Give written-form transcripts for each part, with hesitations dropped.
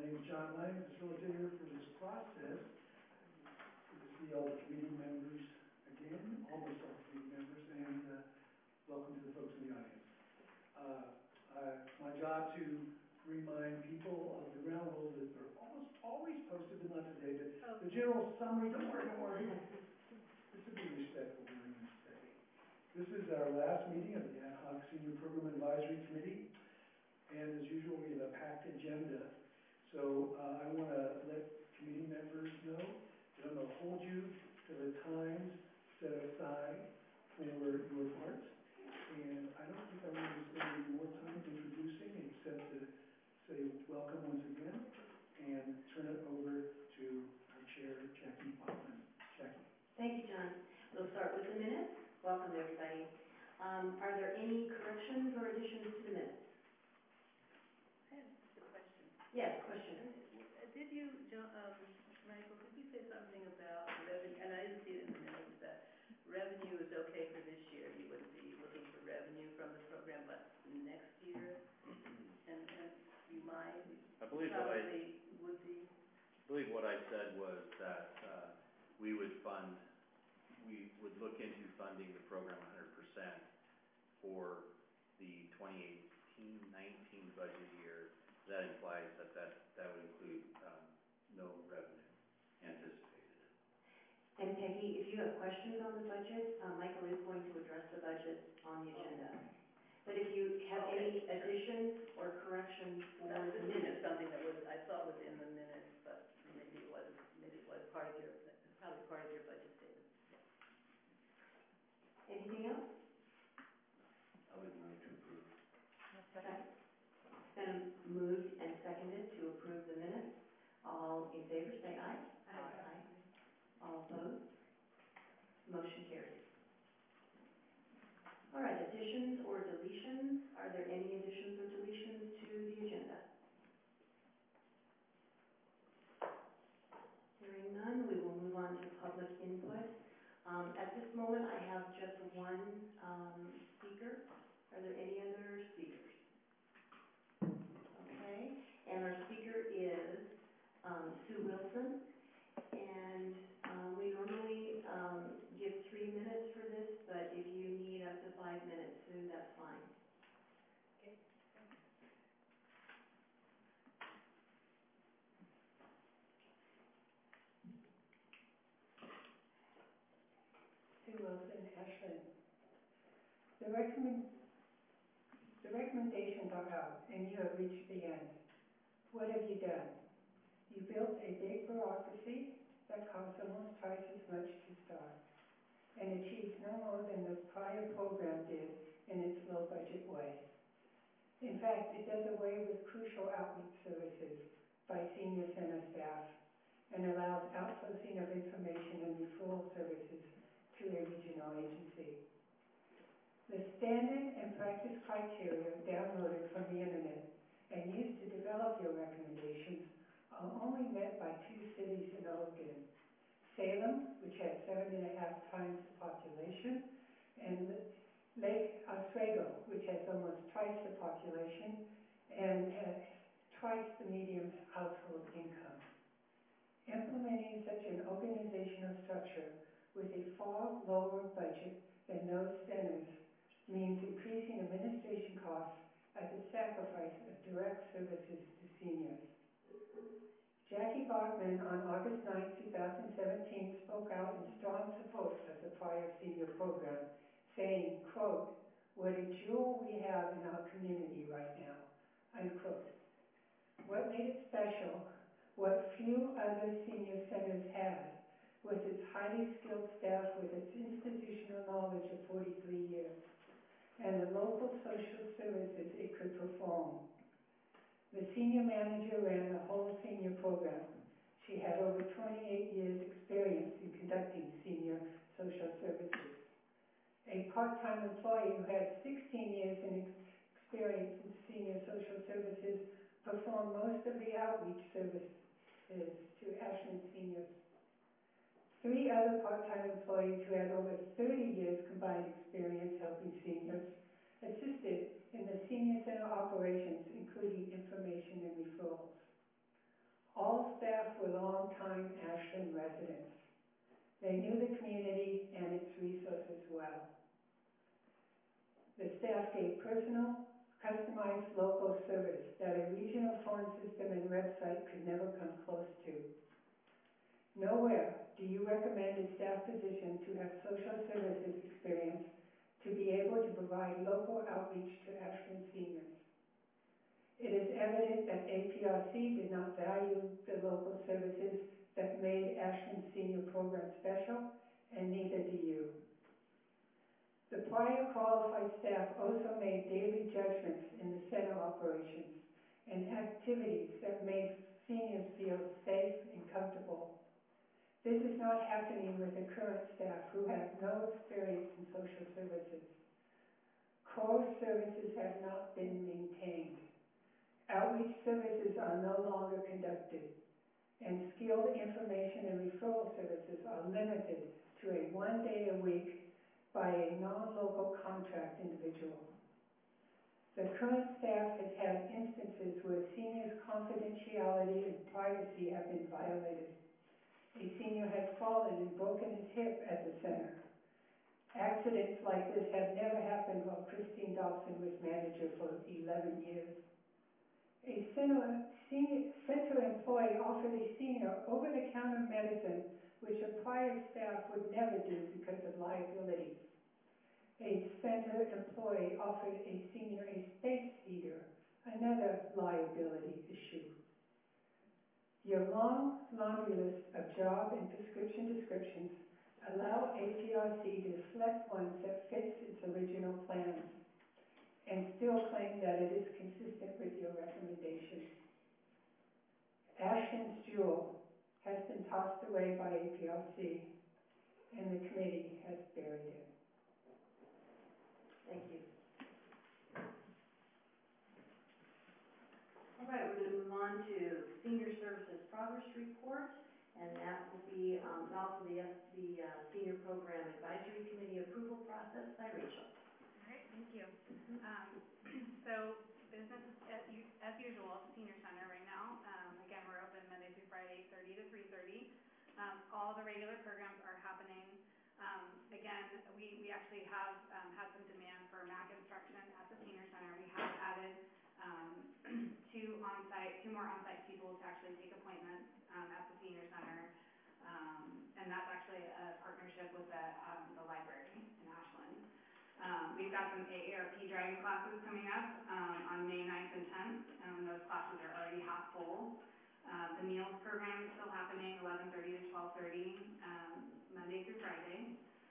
name is John Lang, facilitator for this process. Good to see all the committee members again, almost all the committee members, and welcome to the folks in the audience. It's my job to remind people of the ground rules that are almost always posted, but not today. But the general summary, don't worry. Just to be respectful during this day. This is our last meeting of the Ad Hoc Senior Program Advisory Committee. And as usual, we have a packed agenda. So I want to let committee members know that I'm going to hold you to the times set aside for your parts. And I don't think I'm going to spend any more time introducing except to say welcome once again and turn it over to our chair, Jackie Bachman. Jackie. Thank you, John. We'll start with the minutes. Welcome, everybody. Are there any corrections or additions to the minutes? I have just a question. Yes, question. Did you, Michael, did you say something about revenue? And I didn't see it in the minutes that revenue is okay for this year. You wouldn't be looking for revenue from the program, but next year, and you might. I believe probably would be. I believe what I said was that we would look into funding the program 100% for the 2018-19 budget year. That implies that would include no revenue anticipated. And Peggy, if you have questions on the budget, Michael is going to address the budget on the agenda. But if you have any additions or corrections for the minutes, something that I thought was in the minutes, but maybe it wasn't. Maybe it was probably part of your budget statement. Anything else? I would move to approve. Okay. It's been moved and seconded to approve the minutes. All in favor, say aye. Aye. All opposed? Motion carries. All right, additions or deletions. Are there any additions or deletions to the agenda? Hearing none, we will move on to public input. At this moment, I have just one speaker. Are there any other speakers? Okay, and our speaker is Sue Wilson, and we normally give 3 minutes for this, but if you need up to 5 minutes, Sue, that's fine. Okay. Sue Wilson, Ashland. The recommendations are out, and you have reached the end. What have you done? You built a big bureaucracy that costs almost twice as much to start and achieves no more than the prior program did in its low-budget way. In fact, it does away with crucial outreach services by senior center staff and allows outsourcing of information and referral services to a regional agency. The standard and practice criteria downloaded from the internet and used to develop your recommendations are only met by 2 cities in Oregon: Salem, which has 7.5 times the population, and Lake Oswego, which has almost twice the population and twice the median household income. Implementing such an organizational structure with a far lower budget than those centers means increasing administration costs at the sacrifice of direct services to seniors. Jackie Bachman on August 9, 2017 spoke out in strong support of the prior senior program, saying, quote, "What a jewel we have in our community right now," unquote. What made it special, what few other senior centers had, was its highly skilled staff with its institutional knowledge of 43 years and the local social services it could perform. The senior manager ran the whole senior program. She had over 28 years experience in conducting senior social services. A part-time employee who had 16 years in experience in senior social services performed most of the outreach services to Ashland seniors. 3 other part-time employees who had over 30 years combined experience helping seniors assisted in the senior center operations, including information and referrals. longtime Ashland residents. They knew the community and its resources well. The staff gave personal, customized local service that a regional phone system and website could never come close to. Nowhere do you recommend a staff position to have social services experience to be able to provide local outreach to Ashland seniors. It is evident that APRC did not value the local services that made Ashland's senior program special, and neither do you. The prior qualified staff also made daily judgments in the center operations and activities that made seniors feel safe and comfortable. This is not happening with the current staff who have no experience in social services. Core services have not been maintained. Outreach services are no longer conducted, and skilled information and referral services are limited to a 1 day a week by a non-local contract individual. The current staff has had instances where seniors' confidentiality and privacy have been violated. A senior has fallen and broken his hip at the center. Accidents like this have never happened while Christine Dobson was manager for 11 years. A center employee offered a senior over-the-counter medicine which a prior staff would never do because of liabilities. A center employee offered a senior a space heater, another liability issue. Your long laundry list of job and prescription descriptions allow APRC to select ones that fits its original plans and still claim that it is consistent with your recommendations. Ashland's jewel has been tossed away by APRC, and the committee has buried it. Thank you. All right, we're going to move on to Senior Services Progress Report, and that will be also the Senior Program Advisory Committee approval process by Rachel. All right, thank you. So business is as usual at the Senior Center right now. Again, we're open Monday through Friday, 8:30 to 3:30. All the regular programs are happening. Again, we actually have had some demand for MAC instruction at the Senior Center. We have added two more on-site people to actually take appointments at the Senior Center. And that's actually a partnership with the library in Ashland. We've got some AARP driving classes coming up on May 9th and 10th, and those classes are already half full. The meals program is still happening, 11:30 to 12:30, Monday through Friday.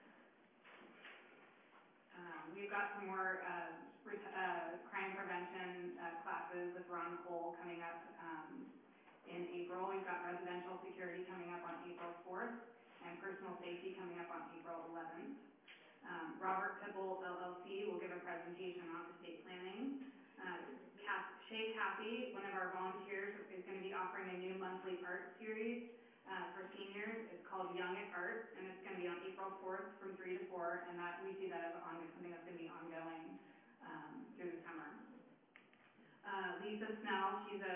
We've got some more crime prevention classes with Ron Cole coming up in April. We've got residential security coming up on April 4th, and personal safety coming up on April 11th. Robert Pipple, LLC, will give a presentation on estate planning. Shay Cappy, one of our volunteers, is going to be offering a new monthly art series for seniors. It's called Young at Art, and it's going to be on April 4th from 3 to 4, and we see that as something that's going to be ongoing through the summer. Lisa Snell,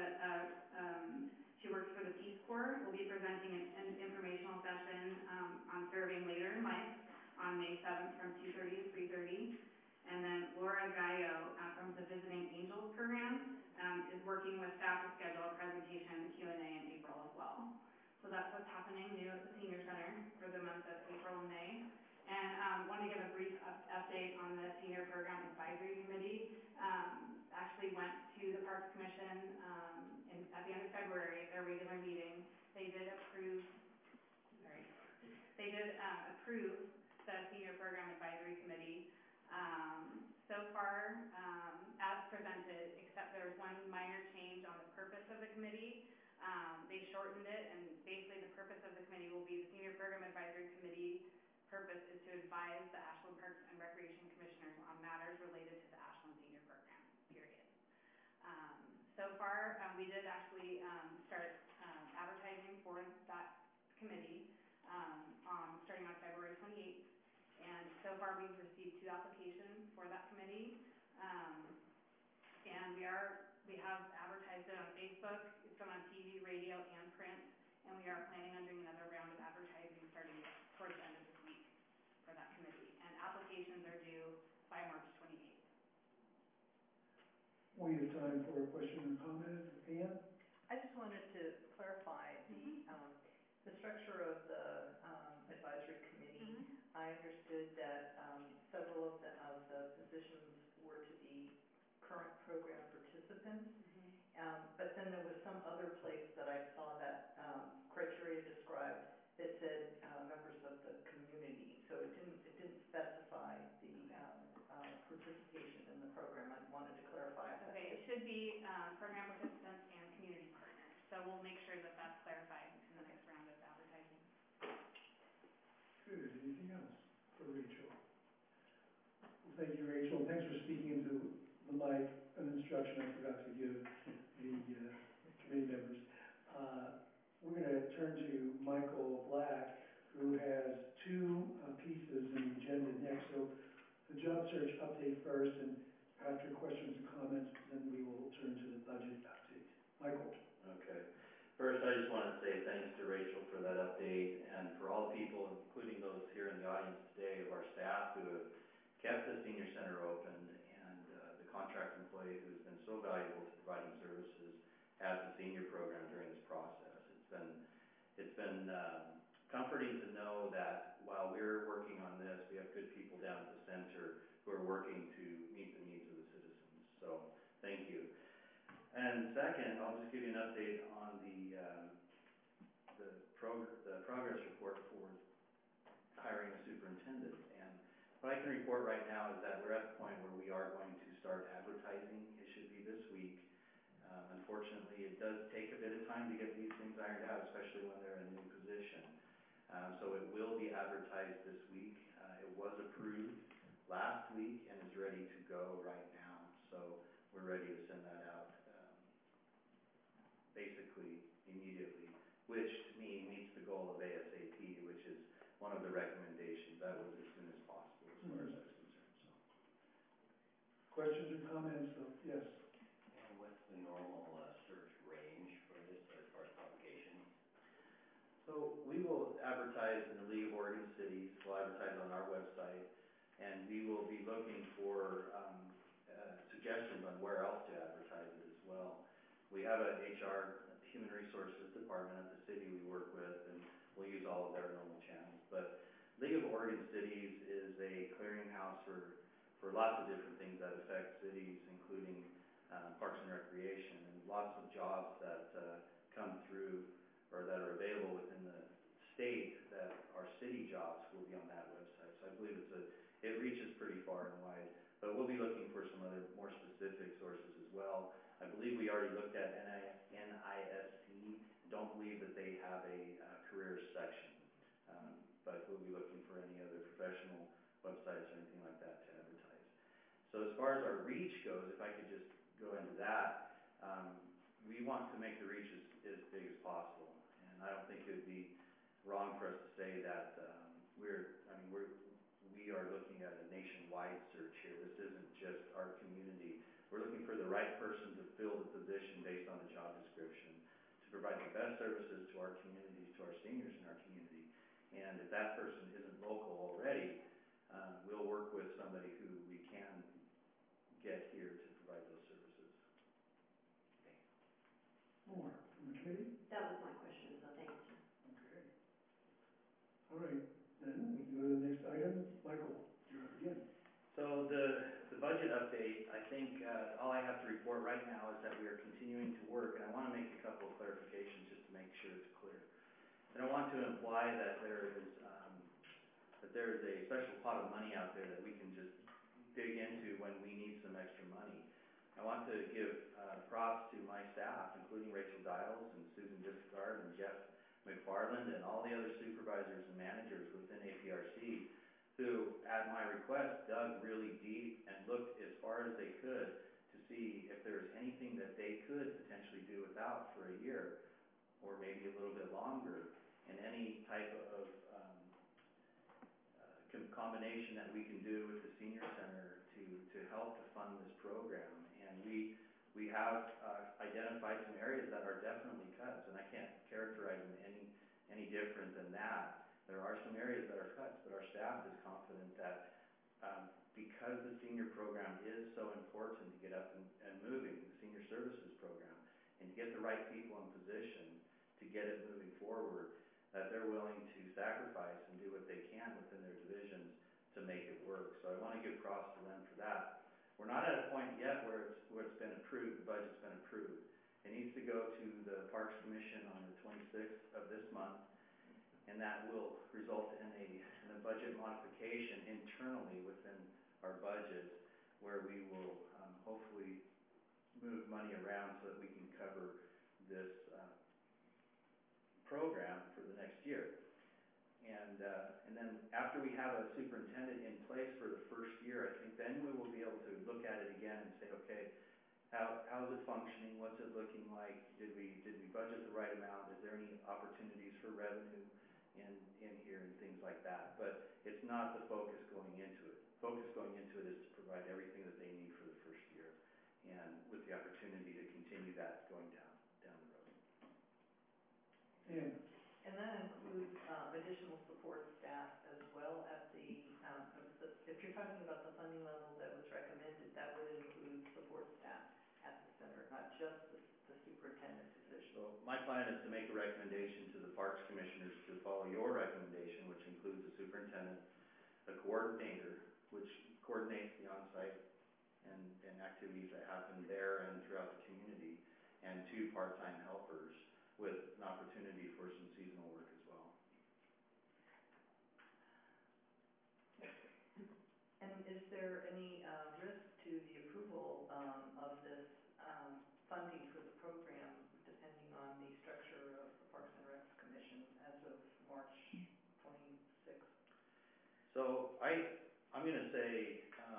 she works for the Peace Corps, will be presenting an informational session on serving later in life on May 7th from 2:30 to 3:30. And then Laura Gallo from the Visiting Angels program is working with staff to schedule a presentation and Q&A in April as well. So that's what's happening new at the Senior Center for the month of April and May. And wanted to give a brief update on the Senior Program Advisory Committee. Actually went to the Parks Commission at the end of February at their regular meeting. They did approve the Senior Program Advisory Committee. So far, as presented, except there was one minor change on the purpose of the committee. They shortened it, and basically the purpose of the committee will be the Senior Program Advisory Committee purpose is to advise the Ashland Parks and Recreation Commissioners on matters related to the Ashland Senior Program, period. So far, we did actually start advertising for that committee starting on February 28th. And so far, we've received 2 applications for that committee. And we have advertised it on Facebook, some on TV, radio, and print. and we are planning on doing another round of advertising starting towards the end of this week for that committee. And applications are due by March 28th. We have time for a question or comment. Ann? I just wanted to clarify the structure of the advisory committee. I understood that several of the positions were to be current program participants, but then there was some other place that I saw that criteria described that said members of the community. So it didn't specify the participation in the program. I wanted to clarify that. Okay, it should be program participants and community partners. So we'll make sure that that's clarified in the next round of advertising. Good. Anything else for Rachel? Well, thank you, Rachel. Thanks for speaking into the mic. An instruction I forgot to give the committee members. We're going to turn to Michael Black, who has two pieces in the agenda next. So the job search update first, and after questions and comments, then we will turn to the budget update. Michael. Okay. First, I just want to say thanks to Rachel for that update, and for all the people, including those here in the audience today, of our staff who have kept the senior center open, and the contract employee who has been so valuable to providing services at the senior program during this process. It's been comforting to know that while we're working on this, we have good people down at the center who are working to meet the needs of the citizens. So thank you. And second, I'll just give you an update on the progress report for hiring a superintendent. And what I can report right now is that we're at the point where we are going to start advertising. It should be this week. Unfortunately, it does take a bit of time to get these things ironed out, especially when they're a new position. So it will be advertised this week. It was approved last week and is ready to go right now. So we're ready to send that out basically immediately, which to me meets the goal of ASAP, which is one of the recommendations. That was as soon as possible as far as I was concerned. So. Questions or comments? So, yes. And what's the normal search range for this as far as publications? So we will advertise in the League of Oregon Cities. We'll advertise on our website, and we will be looking for suggestions on where else to advertise it as well. We have a HR, Human Resources department at the city we work with, and we'll use all of their normal channels. But League of Oregon Cities is a clearinghouse for lots of different things that affect cities, including parks and recreation, and lots of jobs that come through or that are available within the state that are city jobs will be on that website. So I believe it reaches pretty far and wide. But we'll be looking for some other more specific sources as well. I believe we already looked at NISC. Don't believe that they have a careers section, but we'll be looking for any other professional websites or anything like that to advertise. So as far as our reach goes, if I could just go into that, we want to make the reach as big as possible. And I don't think it would be wrong for us to say that we are looking at a nationwide search here. This isn't just our community. We're looking for the right person to fill the position based on the job description, to provide the best services to our communities, to our seniors in our community. And if that person isn't local already, we'll work with somebody who we can get here to provide those services. Okay. More from the committee? That was my question, so thank you. Okay. All right. Then we can go to the next item. Michael, you're up again. So the budget update, I think all I have to report right now is that we are continuing to work, and I want to make a couple of clarifications just to make sure it's clear. I don't want to imply that there is a special pot of money out there that we can just dig into when we need some extra money. I want to give props to my staff, including Rachel Dials and Susan Discard and Jeff McFarland and all the other supervisors and managers within APRC who, at my request, dug really deep and looked as far as they could to see if there was anything that they could potentially do without for a year or maybe a little bit longer, and any type of combination that we can do with the senior center to help to fund this program. And we we have, identified some areas that are definitely cuts, and I can't characterize them any different than that. There are some areas that are cuts, but our staff is confident that, because the senior program is so important to get up and moving, the senior services program, and to get the right people in position to get it moving forward, that they're willing to sacrifice and do what they can within their divisions to make it work. So I want to give props to them for that. We're not at a point yet where it's been approved, the budget's been approved. It needs to go to the Parks Commission on the 26th of this month, and that will result in a budget modification internally within our budget, where we will hopefully move money around so that we can cover this program for the next year. And then after we have a superintendent in place for the first year, I think then we will be able to look at it again and say, okay, how's it functioning? What's it looking like? Did we budget the right amount? Is there any opportunities for revenue in here and things like that? But it's not the focus going into it. Focus going into it is to provide everything that they need for the first year, and with the opportunity to continue that going down the road. And And that includes additional support staff as well at the, if you're talking about the funding level that was recommended, that would include support staff at the center, not just the superintendent position. So my plan is to make a recommendation to the Parks Commissioners to follow your recommendation, which includes a superintendent, a coordinator, which coordinates the on-site and activities that happen there and throughout the community, and 2 part-time helpers, with an opportunity for some seasonal work as well. And is there any risk to the approval of this funding for the program, depending on the structure of the Parks and Recs Commission as of March 26th? So I'm going to say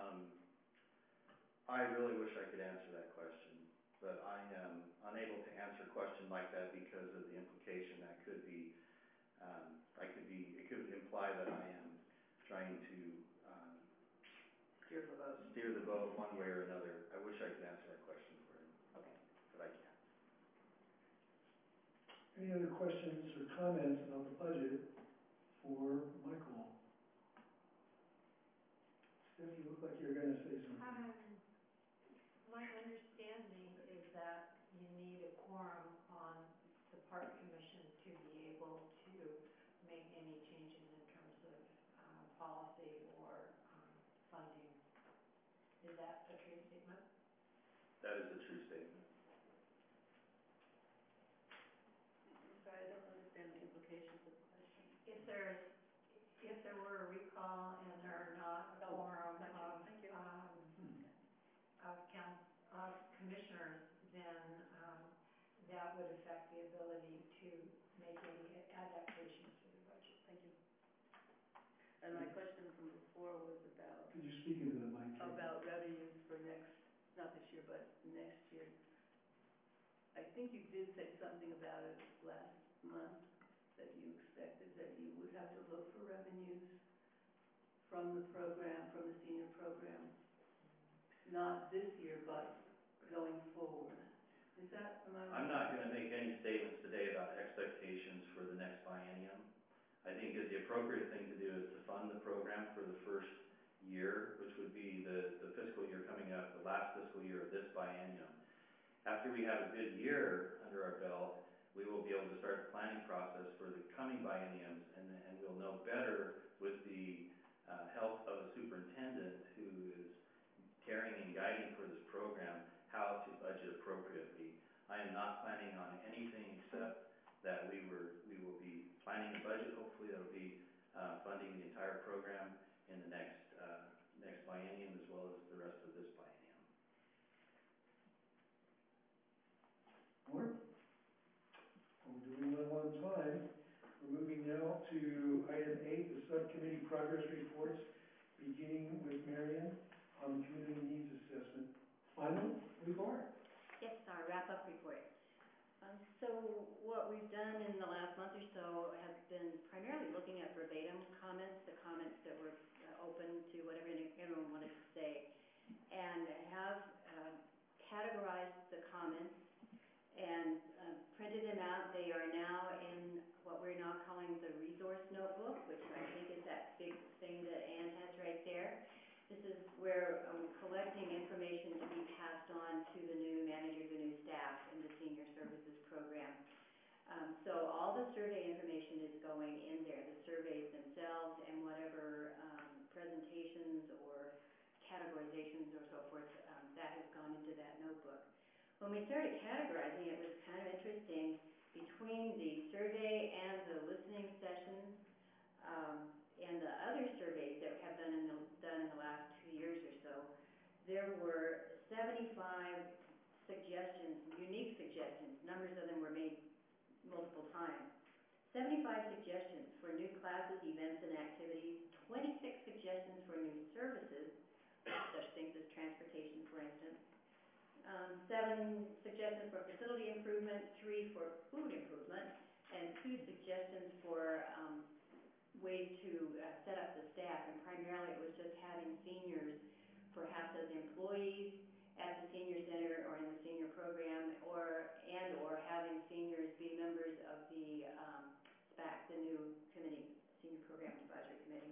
I really wish I could answer that question, but I am unable to answer a question like that because of the implication that could be, it could imply that I am trying to steer the vote one way or another. I wish I could answer that question for you. Okay. But I can't. any other questions or comments about the budget for Michael? Steph, you look like you're going to say something. My understanding is that you need a quorum on the Park Commission to be able to make any changes in terms of policy or funding. Is that a true statement? That is a true statement. I'm sorry, I don't understand the implications of the question. If there were a recall and there are not a quorum Thank you. of commissioners, then that would affect the ability to make any adaptations to the budget. Thank you. And my question from before was about Could you speak into the mic? revenues for not this year, but next year. I think you did say something about it last month, that you expected that you would have to look for revenues from the program, from the senior program, not this year, but going forward. Is that, am I right? I'm not going to make any statements today about expectations for the next biennium. I think the appropriate thing to do is to fund the program for the first year, which would be the fiscal year coming up, the last fiscal year of this biennium. After we have a good year under our belt, we will be able to start the planning process for the coming bienniums, and we'll know better with the help of a superintendent who is carrying and guiding for this program how to budget appropriately. I am not planning on anything except that we will be planning a budget, hopefully that'll be funding the entire program in the next biennium as well as the rest of this biennium. More? We're doing well on time. We're moving now to item 8, the subcommittee progress reports, beginning with Marion on the community needs assessment. Final report? Yes, our wrap-up report. So what we've done in the last month or so has been primarily looking at verbatim comments, the comments that were open to whatever everyone wanted to say, and have categorized the comments and printed them out. They are now in what we're now calling the resource notebook, which I think is that big thing that Ann has right there. This is where collecting information to be passed on to the new managers and new staff in the senior services program. So all the survey information is going in there, the surveys themselves and whatever presentations or categorizations or so forth, that has gone into that notebook. When we started categorizing, it was kind of interesting. Between the survey and the listening sessions and the other surveys that have been done in the last 2 years or so, there were 75 suggestions, unique suggestions. Numbers of them were made multiple times. 75 suggestions for new classes, events, and activities, 26 suggestions for new services, such things as transportation, for instance, 7 suggestions for facility improvement, 3 for food improvement, and 2 suggestions for ways to set up the staff. And primarily it was just having seniors, perhaps as employees at the senior center or in the senior program, or having seniors be members of the SPAC, the new committee, Senior Program Advisory Committee.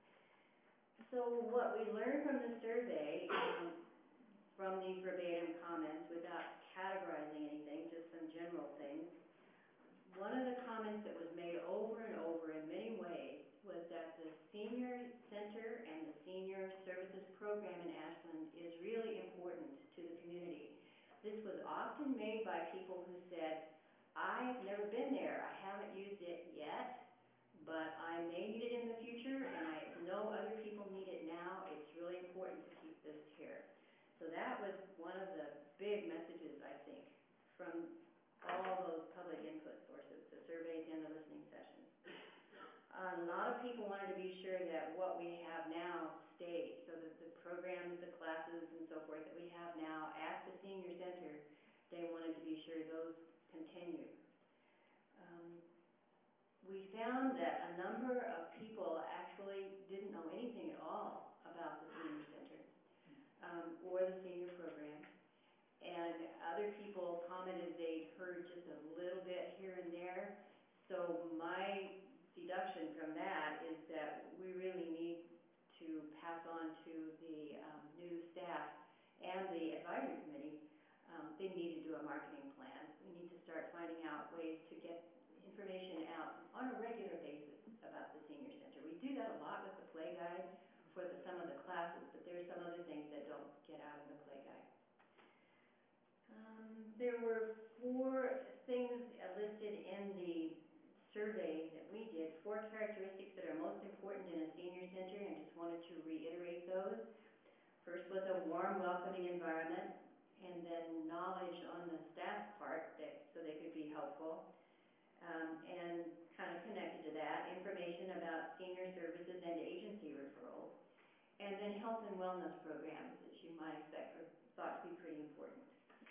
So what we learned from the survey, from these verbatim comments, without categorizing anything, just some general things, one of the comments that was made over and over in many ways was that the senior center and the senior services program in Ashland is really important to the community. This was often made by people who said, I've never been there, I haven't used it yet, but I may need it in the future, and I know other people need it now. It's really important to keep this here. So that was one of the big messages, I think, from all those public input sources, the surveys and the listening sessions. A lot of people wanted to be sure that what we have now stayed, so that the programs, the classes, and so forth that we have now at the senior center, they wanted to be sure those continued. We found that a number of people actually didn't know anything at all about the senior center or the senior program. And other people commented they'd heard just a little bit here and there. So my deduction from that is that we really need to pass on to the new staff and the advisory committee. They need to do a marketing plan. We need to start finding out ways to get information out on a regular basis about the senior center. We do that a lot with the play guide for some of the classes, but there's some other things that don't get out in the play guide. There were 4 things listed in the survey that we did, 4 characteristics that are most important in a senior center, and just wanted to reiterate those. First was a warm, welcoming environment, and then knowledge on the staff part so they could be helpful. And kind of connected to that, information about senior services and agency referrals, and then health and wellness programs, as you might expect, thought to be pretty important.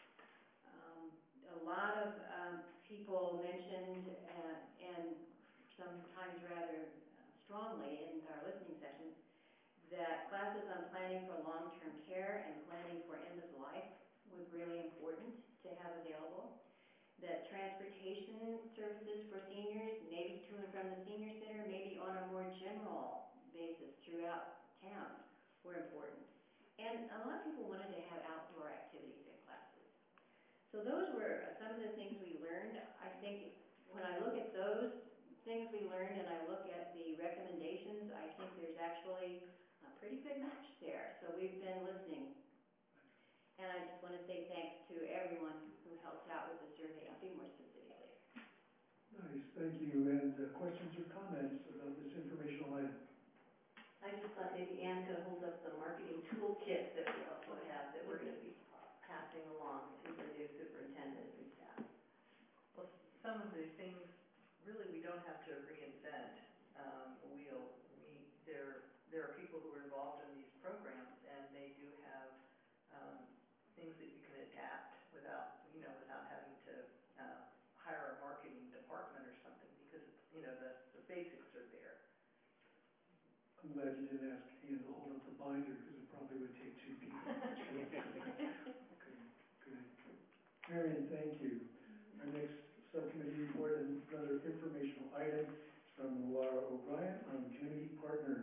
A lot of people mentioned, and sometimes rather strongly in our listening sessions, that classes on planning for long-term care and planning for end of life was really important to have available. That transportation services for seniors, maybe to and from the senior center, maybe on a more general basis throughout town, were important. And a lot of people wanted to have outdoor activities in classes. So those were some of the things we learned. I think when I look at those things we learned and I look at the recommendations, I think there's actually a pretty good match there. So we've been listening. And I just want to say thanks to everyone who helped out with the survey. I'll be more specifically. Nice, thank you. And questions or comments about this informational item? I just thought maybe Ann could hold up the marketing toolkit that we also have that we're going to be passing along to the new superintendent and staff. Well, some of the things, really, we don't have to reinvent the wheel. There are people who are involved in these programs, and they do have things that you can adapt without having to hire a marketing department or something, because the basics are there. I'm glad you didn't ask Ann to hold up the binder, because it probably would take 2 people. Okay. Marion, thank you. Our next subcommittee report, another informational item from Laura O'Brien on community partners.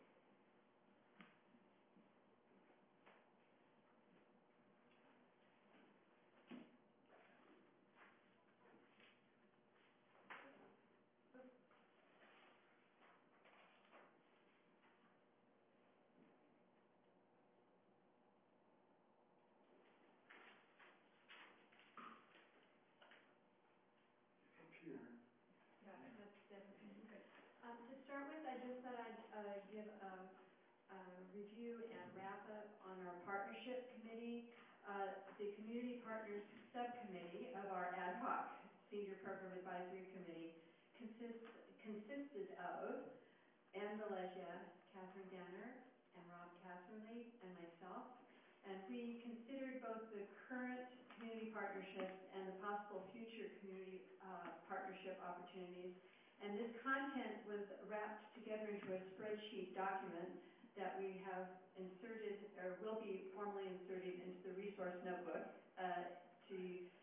Computer. Yeah, that's definitely good. To start with, I just thought I'd give a review and wrap up on our partnership committee. The Community Partners Subcommittee of our ad hoc Senior Program Advisory Committee consisted of Ann Valesia, Catherine Danner, and Rob Catherley, and myself. And we considered both the current community partnerships and the possible future community partnership opportunities. And this content was wrapped together into a spreadsheet document that we have inserted, or will be formally inserted into the resource notebook to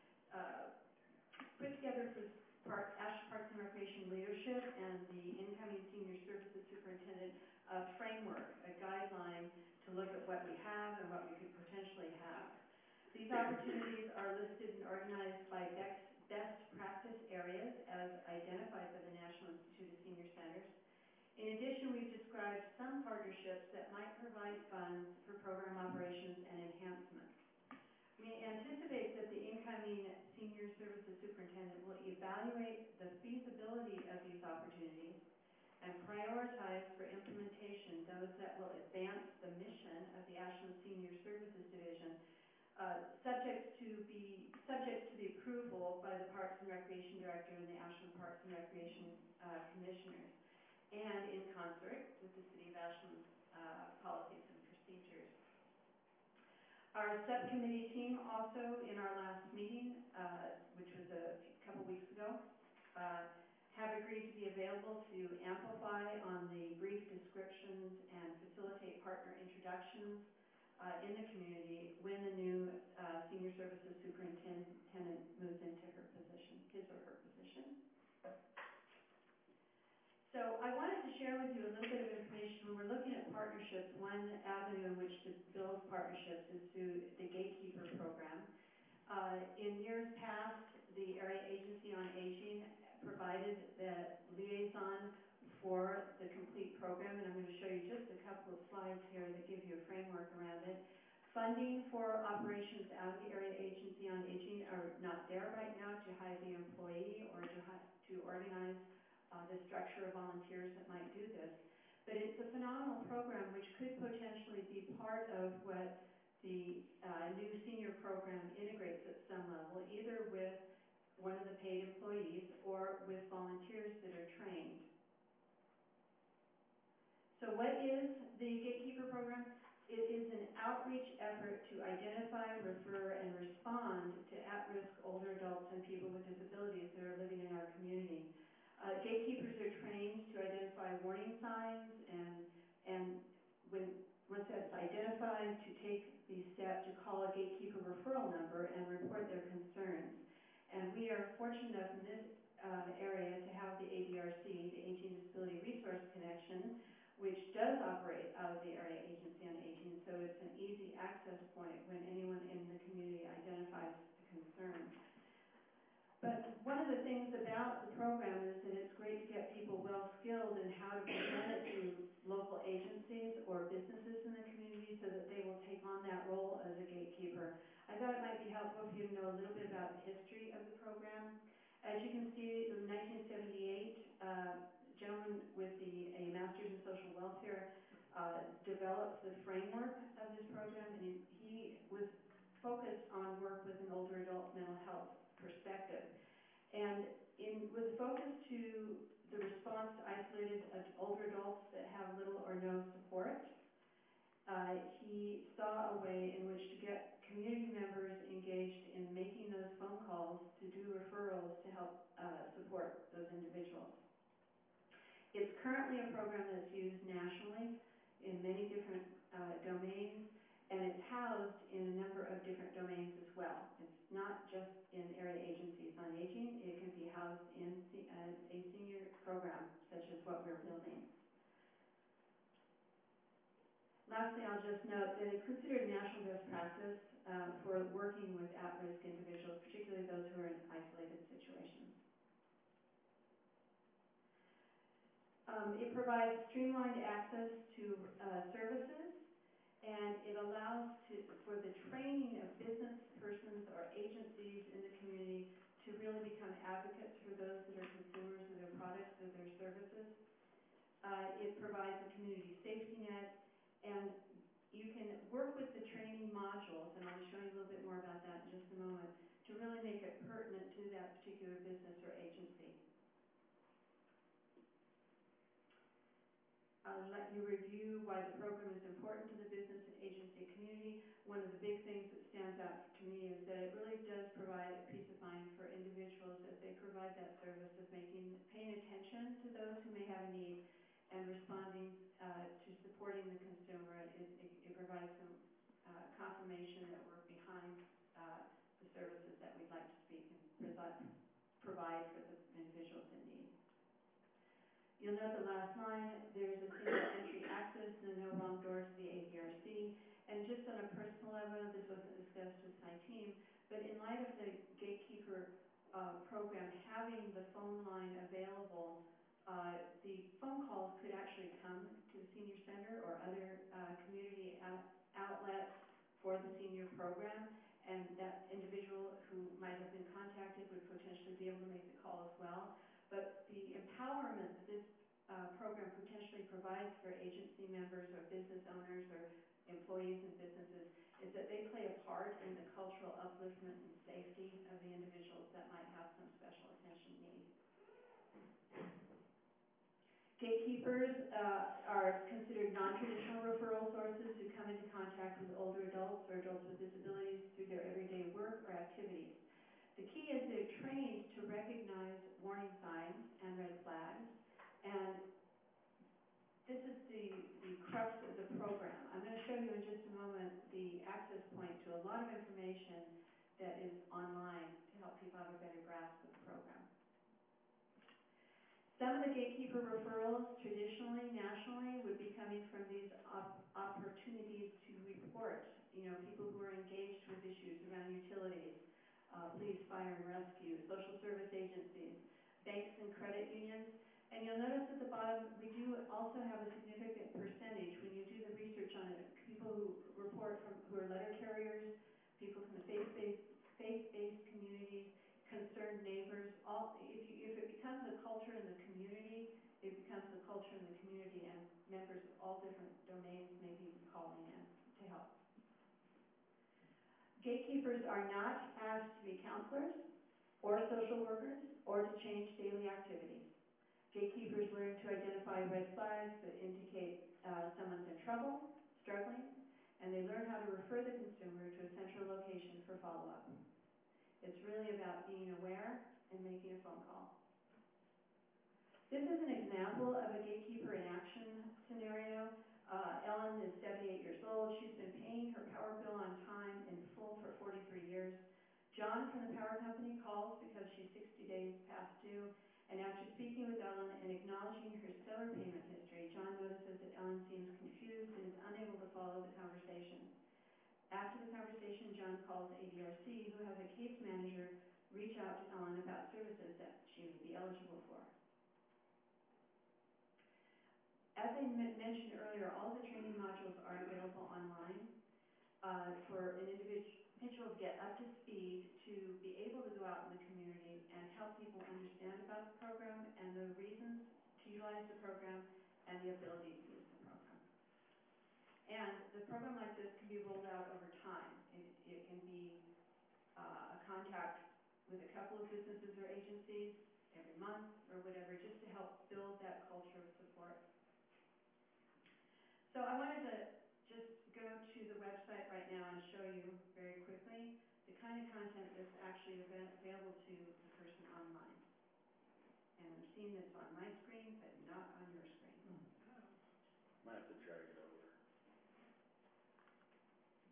put together for Ashland Parks and Recreation leadership and the incoming Senior Services Superintendent a framework, a guideline to look at what we have and what we could potentially have. These opportunities are listed and organized by best practice areas as identified by the National Institute of Senior Centers. In addition, we've described some partnerships that might provide funds for program operations and enhancements. We anticipate that the incoming Senior Services Superintendent will evaluate the feasibility of these opportunities and prioritize for implementation those that will advance the mission of the Ashland Senior Services Division, subject to the approval by the Parks and Recreation Director and the Ashland Parks and Recreation Commissioners, and in concert with the City of Ashland's policies and procedures. Our subcommittee team also, in our last meeting, which was a couple weeks ago, have agreed to be available to amplify on the brief descriptions and facilitate partner introductions in the community when the new Senior Services Superintendent moves into her position, his or her position. So I wanted to share with you a little bit of information. When we're looking at partnerships, one avenue in which to build partnerships is through the Gatekeeper program. In years past, the Area Agency on Aging provided the liaison for the complete program, and I'm going to show you just a couple of slides here that give you a framework around it. Funding for operations out of the Area Agency on Aging are not there right now to hire the employee or to organize the structure of volunteers that might do this. But it's a phenomenal program which could potentially be part of what the new senior program integrates at some level, either with one of the paid employees or with volunteers that are trained. So what is the Gatekeeper program? It is an outreach effort to identify, refer, and respond to at-risk older adults and people with disabilities that are living in our community. Gatekeepers are trained to identify warning signs and once that's identified, to take the step to call a gatekeeper referral number and report their concerns. And we are fortunate enough in this area to have the ADRC, the Aging Disability Resource Connection, which does operate out of the Area Agency on Aging, so it's an easy access point when anyone in the community identifies a concern. But one of the things about the program is that it's great to get people well-skilled in how to present it to local agencies or businesses in the community so that they will take on that role as a gatekeeper. I thought it might be helpful for you to know a little bit about the history of the program. As you can see, in 1978, a gentleman with a Master's in Social Welfare developed the framework of this program, and he was focused on work with an older adult mental health perspective. And with a focus to the response to isolated older adults that have little or no support, he saw a way in which to get community members engaged in making those phone calls to do referrals to help support those individuals. It's currently a program that's used nationally in many different domains, and it's housed in a number of different domains as well. It's not just in area agencies on aging. It can be housed in a senior program, such as what we're building. Lastly, I'll just note that it's considered national best practice for working with at-risk individuals, particularly those who are in isolated situations. It provides streamlined access to services, and it allows for the training of business persons or agencies in the community to really become advocates for those that are consumers of their products or their services. It provides a community safety net, and you can work with the training modules, and I'll be showing you a little bit more about that in just a moment, to really make it pertinent to that particular business or agency. I'll let you review why the program is important to the business and agency community. One of the big things that stands out to me is that it really does provide a peace of mind for individuals as they provide that service of paying attention to those who may have a need and responding to supporting the consumer. It provides some confirmation that we're behind the services that we'd like to speak and provide for the individuals in need. You'll note the last line, there's a single entry access and no wrong door to the APRC. And just on a personal level, this wasn't discussed with my team, but in light of the Gatekeeper program having the phone line available, the phone calls could actually come to the senior center or other community outlets for the senior program, and that individual who might have been contacted would potentially be able to make the call as well. But the empowerment that this program potentially provides for agency members or business owners or employees and businesses is that they play a part in the cultural upliftment and safety of the individuals that might have some special attention need. Gatekeepers are considered non-traditional referral sources who come into contact with older adults or adults with disabilities through their everyday work or activities. The key is they're trained to recognize warning signs and red flags, and this is the crux of the program. I'm going to show you in just a moment the access point to a lot of information that is online to help people have a better grasp of the program. Some of the Gatekeeper referrals, traditionally, nationally, would be coming from these opportunities to report, people who are engaged with issues around utilities, police, fire and rescue, social service agencies, banks and credit unions. And you'll notice at the bottom, we do also have a significant percentage when you do the research on it, people who report who are letter carriers, people from the faith-based communities, concerned neighbors. If it becomes a culture in the community, it becomes a culture in the community, and members of all different domains may be calling in to help. Gatekeepers are not asked to be counselors or social workers or to change daily activities. Gatekeepers learn to identify red flags that indicate someone's in trouble, struggling, and they learn how to refer the consumer to a central location for follow-up. It's really about being aware and making a phone call. This is an example of a Gatekeeper in action scenario. Ellen is 78 years old. She's been paying her power bill on time in full for 43 years. John from the power company calls because she's 60 days past due, and after speaking with Ellen and acknowledging her stellar payment history, John notices that Ellen seems confused and is unable to follow the conversation. After the conversation, John calls ADRC, who has a case manager, reach out to Ellen about services that she may be eligible for. As I mentioned earlier, all of the training modules are available online for an individual to get up to speed, to be able to go out in the community and help people understand about the program and the reasons to utilize the program and the ability to use the program. And the program like this can be rolled out over time. It can be a contact with a couple of businesses or agencies every month or whatever, just to help build that culture of support. So I wanted to just go to the website right now and show you very quickly the kind of content that's actually available to the person online. And I'm seeing it's on my screen, but not on your screen. Might have to drag it over.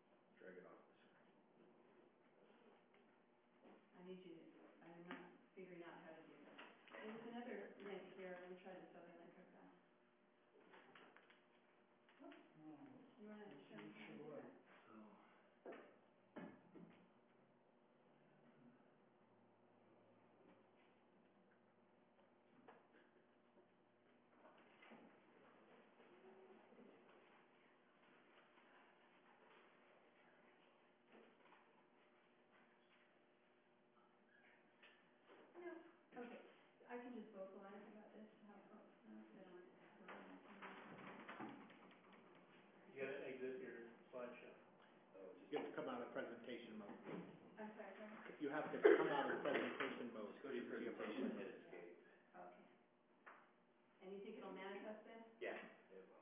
need you to, I'm not figuring out how to do this. There's another link here, let me try this other link I've got. You wanna show me how to do that? No, okay, I can just vocalize about this, how folks know, so I don't want to go on too much. You gotta exit your slideshow. Oh, just. You have to come out of presentation mode. I'm sorry, go ahead. You have to come out of presentation mode. Just go to your presentation and hit escape. Okay. And you think it'll manifest this? Yeah, it will.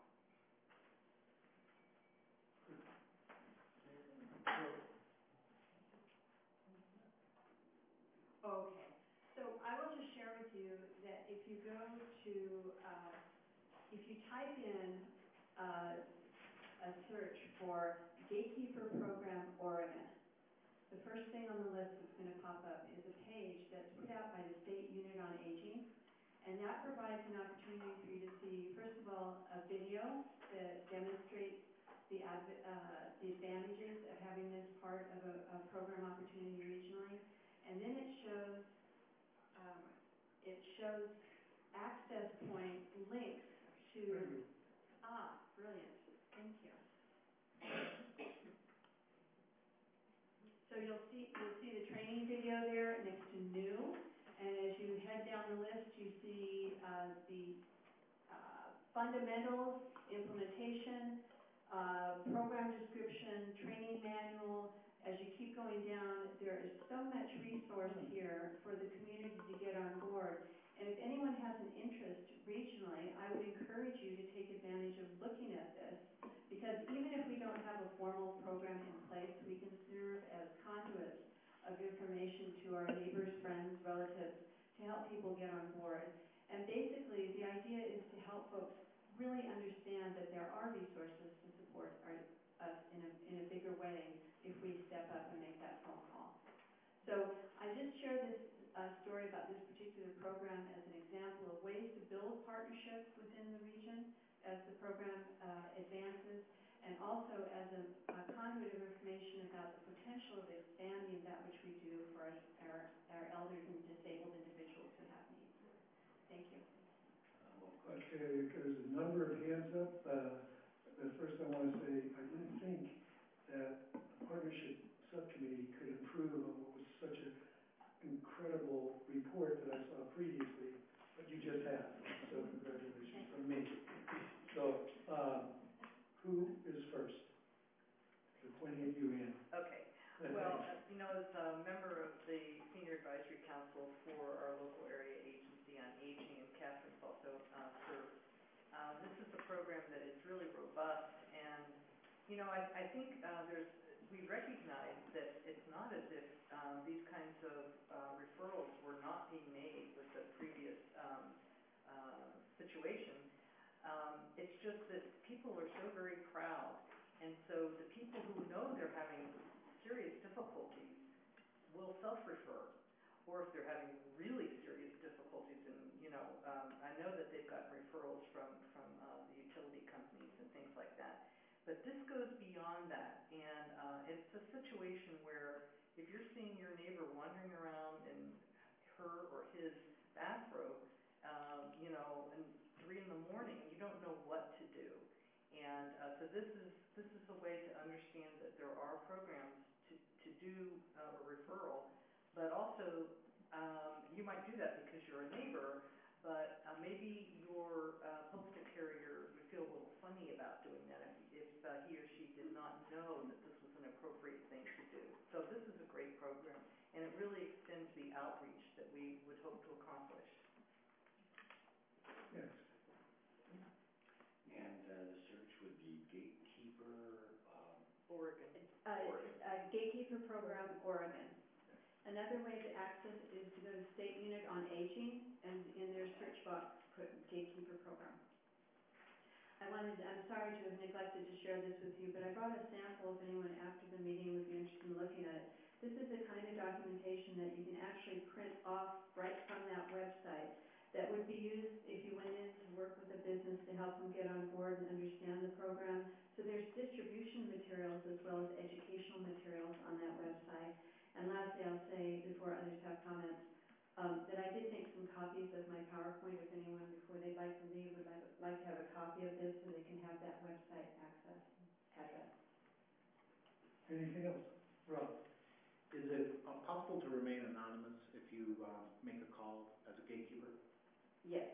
Okay, so I will just share with you that if you go to, if you type in a search for Gatekeeper Program Oregon, the first thing on the list that's going to pop up is a page that's put out by the State Unit on Aging, and that provides an opportunity for you to see, first of all, a video that demonstrates the advantages of having this part of a program opportunity regionally. And then it shows access point links to, brilliant, thank you. So you'll see the training video there next to new, and as you head down the list, you see the fundamentals, implementation, program description, training manual. As you keep going down, there is so much resource here for the community to get on board. And if anyone has an interest regionally, I would encourage you to take advantage of looking at this, because even if we don't have a formal program in place, we can serve as conduits of information to our neighbors, friends, relatives, to help people get on board. And basically, the idea is to help folks really understand that there are resources to support us in a bigger way if we step up and make that phone call. So I just shared this story about this particular program as an example of ways to build partnerships within the region as the program advances, and also as a conduit of information about the potential of expanding that which we do for our elders and disabled individuals who have needs. Thank you. Okay, there's a number of hands up. But first I want to say, I didn't think that the partnership subcommittee could improve on what was such an incredible report that I saw previously, but you just have. So congratulations from me. So, who is first? They're pointing at you, Ann. Okay. Well, you know, as a member of the Senior Advisory Council for our local area agency on aging, and Catherine's also served, this is a program that is really robust, and, you know, I think we recognize that it's not as if these kinds of referrals were not being made with the previous situation. It's just that people are so very proud, and so the people who know they're having serious difficulties will self-refer, or if they're having really serious difficulties, and you know, I know that they've gotten referrals from the utility companies and things like that. But this goes beyond that, and it's a situation where if you're seeing your neighbor wandering around in her or his bathrobe, you know, and 3 in the morning, you don't know what to do. And so this is a way to understand that there are programs to do a referral, but also you might do that because you're a neighbor, but maybe your postal carrier would feel a little funny about doing that if he or she did not know that this was an appropriate thing to do. So this is a great program, and it really extends the outreach that we would hope to accomplish. Yes. And the search would be Gatekeeper Oregon. Gatekeeper Program Oregon. Another way to access it is to go to State Unit on Aging, and in their search box, put Gatekeeper Program. I'm sorry to have neglected to share this with you, but I brought a sample if anyone after the meeting would be interested in looking at it. This is the kind of documentation that you can actually print off right from that website that would be used if you went in to work with a business to help them get on board and understand the program. So there's distribution materials as well as educational materials on that website. And lastly, I'll say, before others have comments, that I did make some copies of my PowerPoint if anyone, before they'd like to leave, would like to have a copy of this so they can have that website access address. Anything else? Rob? Is it possible to remain anonymous if you make a call as a gatekeeper? Yes.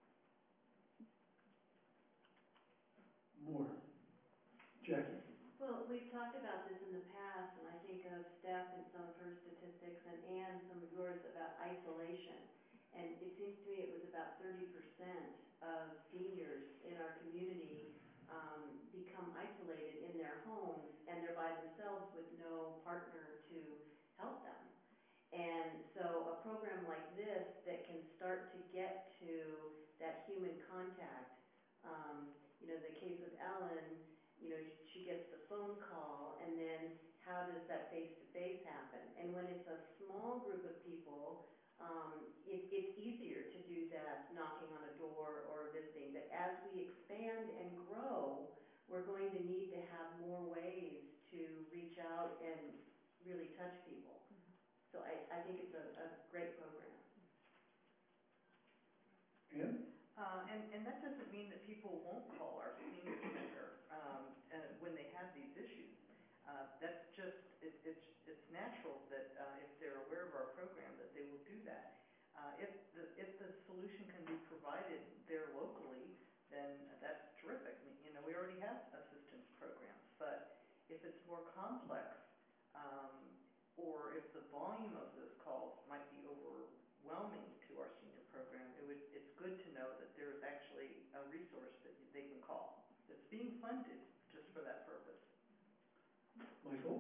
More. Jackie? Well, we've talked about this in the past, and I think of Steph and some of her statistics, and Ann, some of yours about isolation. And it seems to me it was about 30% of seniors in our community become isolated in their homes, and they're by themselves with no partner to help them. And so a program like this that can start to get to that human contact, the case of Ellen, she gets the phone call, and then how does that face-to-face happen? And when it's a small group of people, it's easier to do that knocking on a door or visiting. But as we expand and grow, we're going to need to have more ways to reach out and really touch people. So I think it's a great program. And that doesn't mean that people won't call our senior center when they have these issues. That's just, it's natural that if they're aware of our program that they will do that. If the solution can be provided there locally, then that's terrific. We already have assistance programs, but if it's more complex, or if the volume of those calls might be overwhelming to our senior program, it's good to know that there's actually a resource that they can call that's being funded just for that purpose. Michael?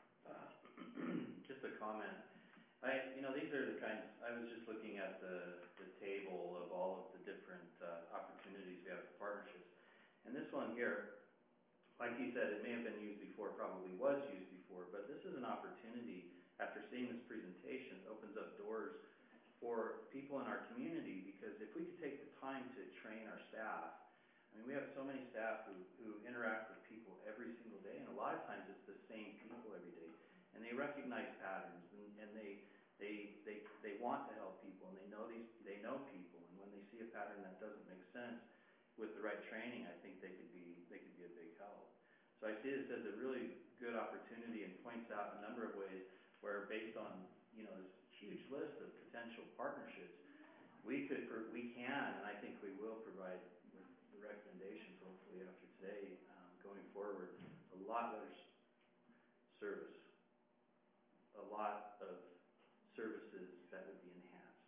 Just a comment. These are the kinds, I was just looking at the table of all of the different opportunities we have for partnerships. And this one here, like you said, it may have been used before, probably was used before, but this is an opportunity, after seeing this presentation, it opens up doors for people in our community, because if we could take the time to train our staff, we have so many staff who interact with people every single day, and a lot of times it's the same people every day, and they recognize patterns, and they want to help people, and they know people, and when they see a pattern that doesn't make sense, with the right training, I think they could be a big help. So I see this as a really good opportunity, and points out a number of ways where, based on this huge list of potential partnerships, we can, and I think we will provide, with the recommendations hopefully after today, going forward, a lot better service, a lot of services that would be enhanced.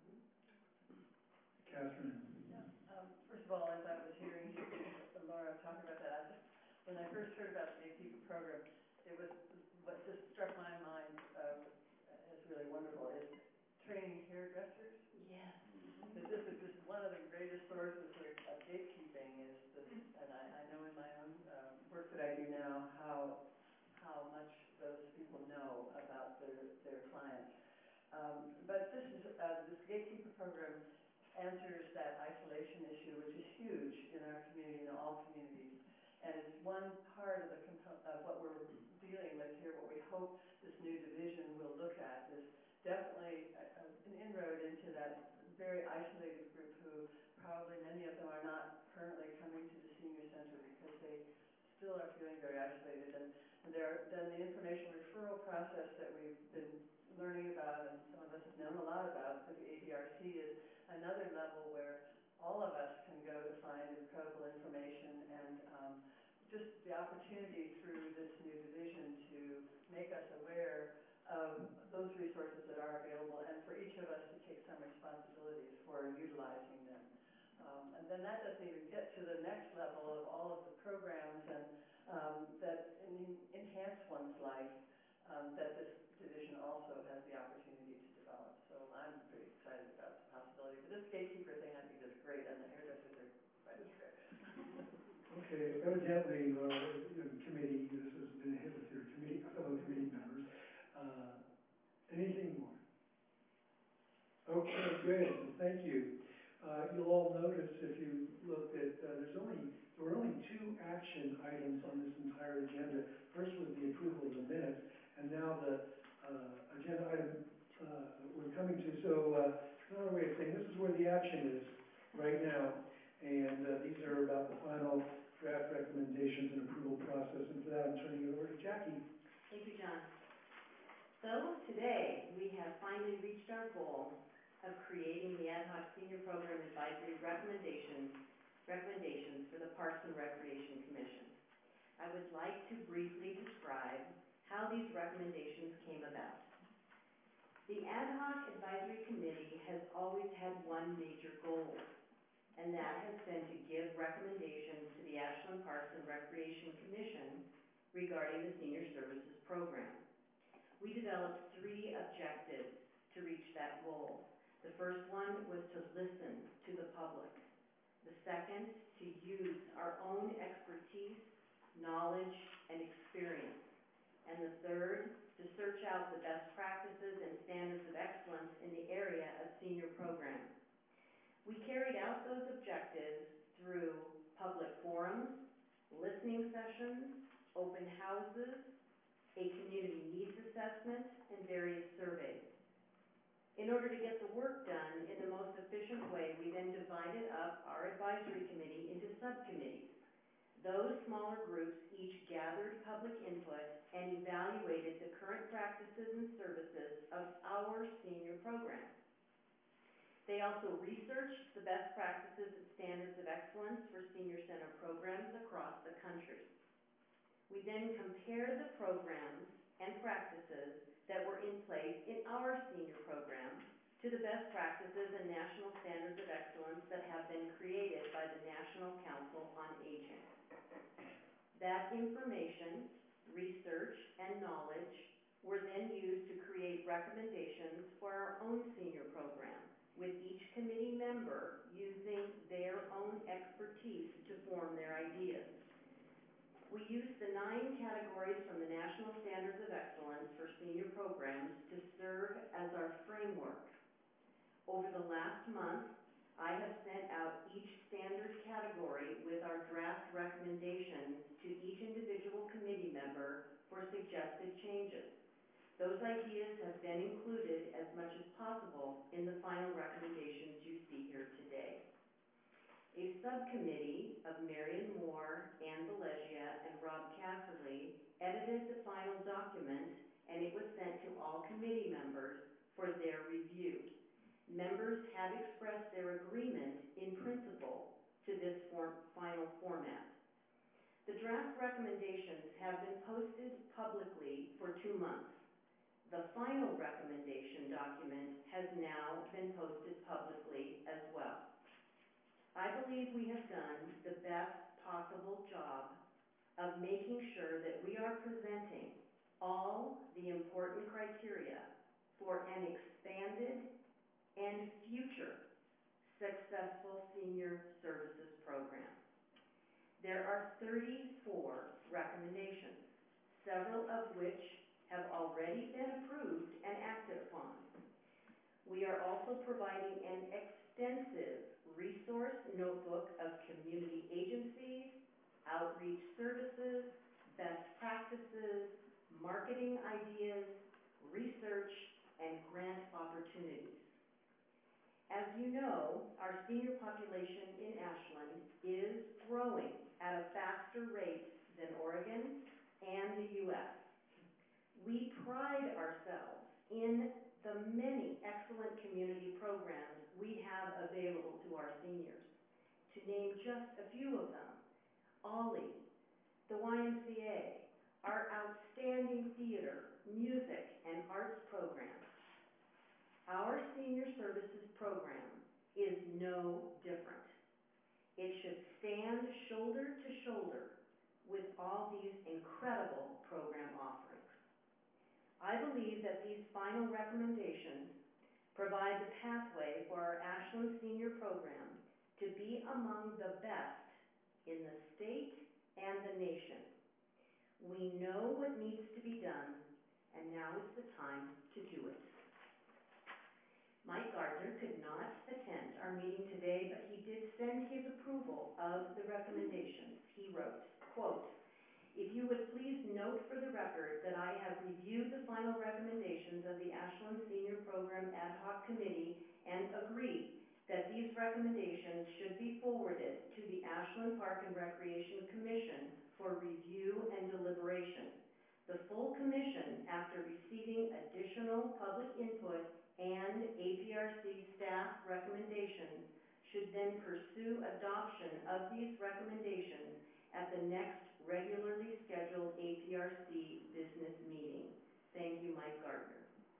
Catherine? First of all, as I was hearing Laura talk about that, when I first heard about the Gatekeeper program, it was what just struck my mind as really wonderful is training hairdressers. Yes. That this is just one of the greatest sources of gatekeeping is this, and I know in my own work that I do now how much those people know about their clients. But this Gatekeeper program answers that isolation issue, which is huge in our community, in all communities. And it's one part of what we're dealing with here. What we hope this new division will look at is definitely an inroad into that very isolated group who probably many of them are not currently coming to the senior center because they still are feeling very isolated. And then the information referral process that we've been learning about, and some of us have known a lot about with the ADRC, is another level where all of us can go to find incredible information, and just the opportunity through this new division to make us aware of those resources that are available, and for each of us to take some responsibility for utilizing them. And then that doesn't even get to the next level of all of the programs and that enhance one's life that this division also has the opportunity to develop. So I'm pretty excited about the possibility. But this Gatekeeper thing I think is great, and the hairdressers are right up there. Okay, evidently, committee, this has been a hit with your fellow committee members. Anything more? Okay, good, thank you. You'll all notice if you looked at, there were only 2 action items on this entire agenda. First was the approval of the minutes, and now the agenda item we're coming to. So another way of saying, this is where the action is right now, and these are about the final draft recommendations and approval process. And for that, I'm turning it over to Jackie. Thank you, John. So today, we have finally reached our goal of creating the Ad Hoc Senior Program Advisory recommendations for the Parks and Recreation Commission. I would like to briefly describe how these recommendations came about. The Ad Hoc Advisory Committee has always had one major goal, and that has been to give recommendations to the Ashland Parks and Recreation Commission regarding the Senior Services Program. We developed 3 objectives to reach that goal. The first one was to listen to the public. The second, to use our own expertise, knowledge, and experience. And the third, to search out the best practices and standards of excellence in the area of senior programs. We carried out those objectives through public forums, listening sessions, open houses, a community needs assessment, and various surveys. In order to get the work done in the most efficient way, we then divided up our advisory committee into subcommittees. Those smaller groups each gathered public input and evaluated the current practices and services of our senior program. They also researched the best practices and standards of excellence for senior center programs across the country. We then compared the programs and practices that were in place in our senior program to the best practices and national standards of excellence that have been created by the National Council on Aging. That information, research, and knowledge were then used to create recommendations for our own senior program, with each committee member using their own expertise to form their ideas. We used the 9 categories from the National Standards of Excellence for senior programs to serve as our framework. Over the last month, I have sent out each standard category with our draft recommendations to each individual committee member for suggested changes. Those ideas have been included as much as possible in the final recommendations you see here today. A subcommittee of Marion Moore, Ann Valegia, and Rob Casserly edited the final document, and it was sent to all committee members for their review. Members have expressed their agreement in principle to this final format. The draft recommendations have been posted publicly for 2 months. The final recommendation document has now been posted publicly as well. I believe we have done the best possible job of making sure that we are presenting all the important criteria for an expanded and future successful senior services program. There are 34 recommendations, several of which have already been approved and acted upon. We are also providing an extensive resource notebook of community agencies, outreach services, best practices, marketing ideas, research, and grant opportunities. As you know, our senior population in Ashland is growing at a faster rate than Oregon and the U.S. We pride ourselves in the many excellent community programs we have available to our seniors. To name just a few of them: OLLI, the YMCA, our outstanding theater, music, and arts programs. Our senior services program is no different. It should stand shoulder to shoulder with all these incredible program offerings. I believe that these final recommendations provide the pathway for our Ashland Senior Program to be among the best in the state and the nation. We know what needs to be done, and now is the time to do it. Mike Gardner could not attend our meeting today, but he did send his approval of the recommendations. He wrote, quote, "If you would please note for the record that I have reviewed the final recommendations of the Ashland Senior Program Ad Hoc Committee and agree that these recommendations should be forwarded to the Ashland Park and Recreation Commission for review and deliberation. The full commission, after receiving additional public input and APRC staff recommendations, should then pursue adoption of these recommendations at the next regularly scheduled APRC business meeting. Thank you, Mike Gardner."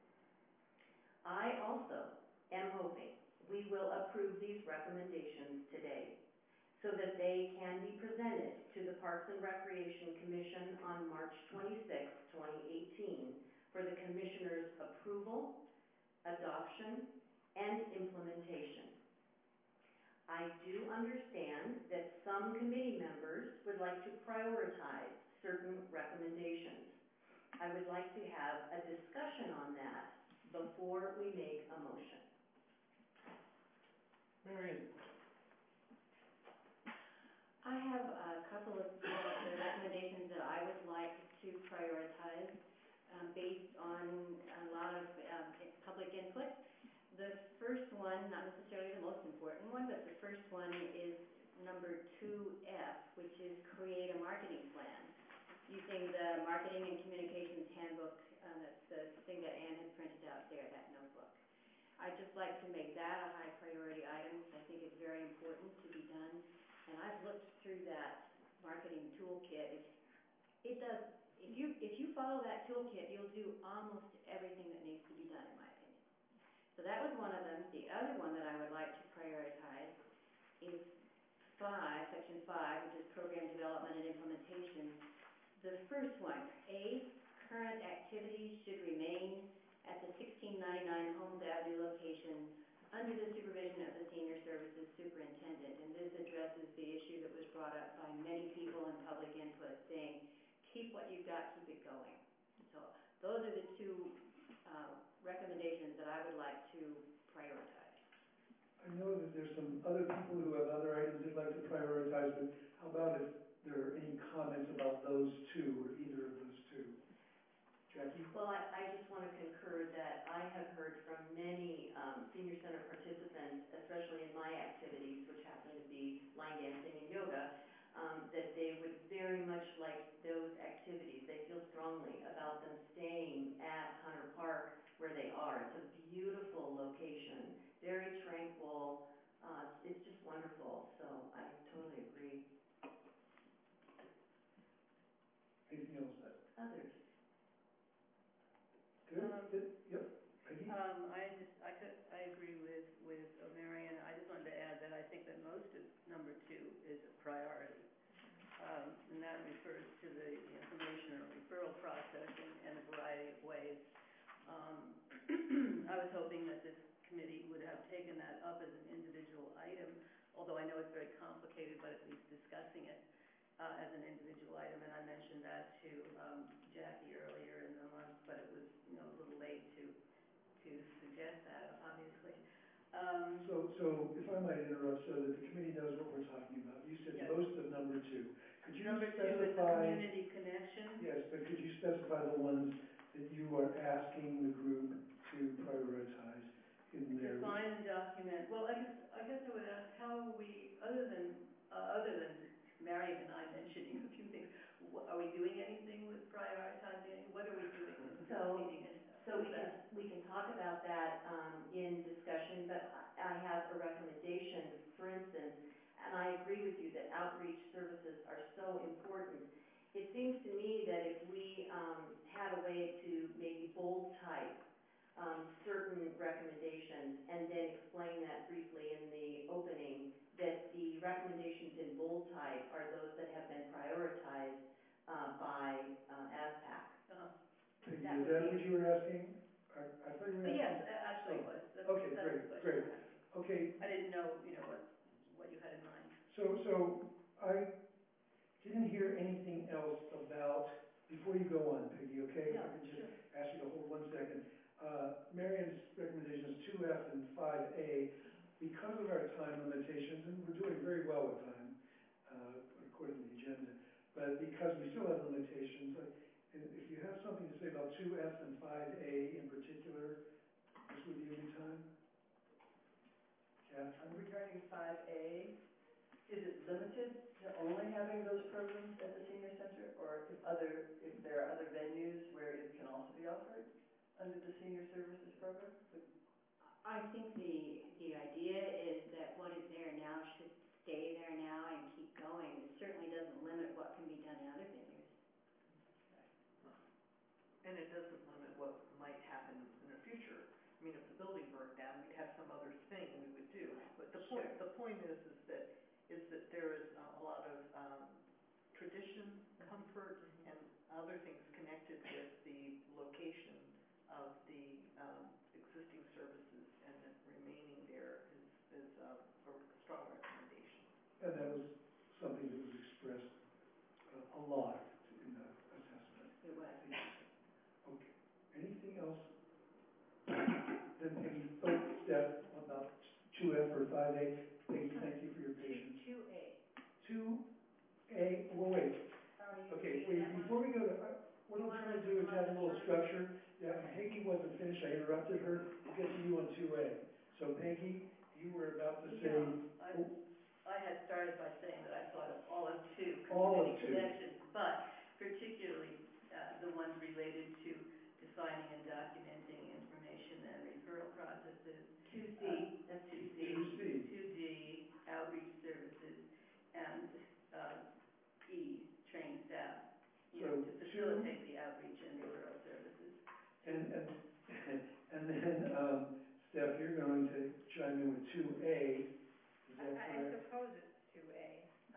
I also am hoping we will approve these recommendations today so that they can be presented to the Parks and Recreation Commission on March 26, 2018 for the Commissioner's approval, adoption, and implementation. I do understand that some committee members would like to prioritize certain recommendations. I would like to have a discussion on that before we make a motion. Marion? I have a couple of the recommendations that I would like to prioritize based on a lot of public input. The first one, not necessarily the most important one, but the first one is number 2F, which is create a marketing plan using the Marketing and Communications Handbook. That's the thing that Ann had printed out there, that notebook. I'd just like to make that a high priority item because I think it's very important to be done. And I've looked through that marketing toolkit. It does, if you follow that toolkit, you'll do almost everything that needs to be done, in my opinion. So that was one of them. The other one that I would like to prioritize is section 5, which is program development and implementation. The first one, A, current activities should remain at the 1699 Holmes Avenue location under the supervision of the Senior Services Superintendent. And this addresses the issue that was brought up by many people in public input, saying, keep what you've got, keep it going. So those are the two recommendations that I would like to prioritize. I know that there's some other people who have other items they'd like to prioritize, but how about if there are any comments about those two or either of those two? Jackie? Well, I just want to concur that I have heard from many Senior Center participants, especially in my activities, which happen to be line dancing and yoga, that they would very much like those activities. They feel strongly about them staying at Hunter Park where they are. It's a beautiful location, very tranquil. It's just wonderful. So I totally agree. Anything else, Beth? Others? Good. Yep. Peggy? I agree with Marion. I just wanted to add that I think that most of number 2 is a priority. And that refers to the information or referral process in a variety of ways. I was hoping that this committee would have taken that up as an individual item, although I know it's very complicated, but at least discussing it as an individual item. And I mentioned that to Jackie earlier in the month, but it was a little late to suggest that, obviously. So if I might interrupt so that the committee knows what we're talking about. You said Yes. most of number 2. Could you Number 2 specify? is the community connection. Yes, but could you specify the ones that you are asking the group to prioritize in their? Define and document. Well, I guess I would ask, how are we, other than Marion and I mentioning a few things, are we doing anything with prioritizing? What are we doing with this meeting? So we can talk about that in discussion, but I have a recommendation, for instance, and I agree with you that outreach services are so important. It seems to me that if we had a way to maybe bold type certain recommendations and then explain that briefly in the opening, that the recommendations in bold type are those that have been prioritized by ASPAC. Peggy, is that what you were asking? I thought you were asking. Yes, actually it was. Okay, That was the question great. I had. Okay. I didn't know, what you had in mind. So I didn't hear anything else about, before you go on, Peggy, okay? Yeah, If I could just, sure. ask you to hold 1 second. Marion's recommendation is 2F and 5A. Because of our time limitations, and we're doing very well with time, according to the agenda, but because we still have limitations, if you have something to say about 2F and 5A in particular, this would be a good time. Catherine? Regarding 5A, is it limited to only having those programs at the senior center, or if there are other venues where it can also be offered under the senior services program? I think the idea is that what is there now should stay there now and keep going. It certainly doesn't limit what can be done in other venues. And it doesn't limit what might happen in the future. I mean, if the building burned down, we'd have some other thing we would do. But the point is that there is a lot of tradition, comfort, and other things connected with the location of the existing services, and that remaining there is a strong recommendation. And that was something that was expressed a lot in the assessment. It was. Okay. Anything else? Then Peggy, Steph, about 2F or 5A. Peggy, thank you for your patience. 2A. 2A, well, wait. Okay, wait, before we go to, what I'm trying to do is add a little structure. Yeah, and Peggy wasn't finished, I interrupted her. We'll get to you on 2A. So Peggy, you were about to say. Yeah, I had started by saying that I thought of all of 2 All of community connections, but particularly the ones related to defining and documenting information and referral processes. 2C, that's 2C. 2D, outreach services, and E, trained staff, So to facilitate the outreach and referral services. And then, Steph, you're going to chime in with 2A, is that I correct? suppose it's 2A.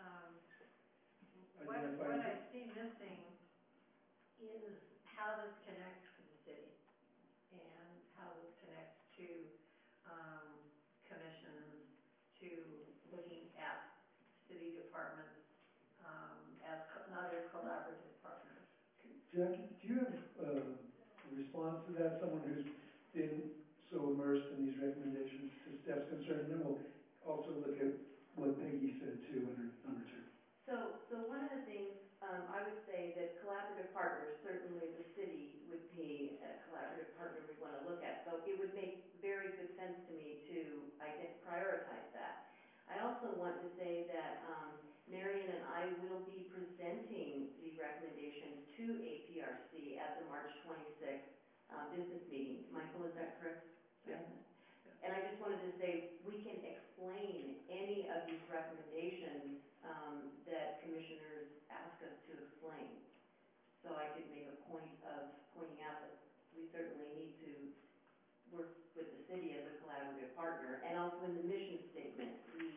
Identify What two- I see missing is how this connects to the city and how this connects to commissions, to looking at city departments as another collaborative partners. Jackie, do you have a response to that? Someone who's been so immersed in these recommendations to Steph's concern, and then we'll also look at what Peggy said too under number 2. So one of the things, I would say that collaborative partners, certainly the city would be a collaborative partner we want to look at. So it would make very good sense to me to prioritize that. I also want to say that Marion and I will be presenting the recommendations to APRC at the March 26th business meeting. Michael, is that correct? Yeah. And I just wanted to say, we can explain any of these recommendations that commissioners ask us to explain. So I could make a point of pointing out that we certainly need to work with the city as a collaborative partner. And also in the mission statement, the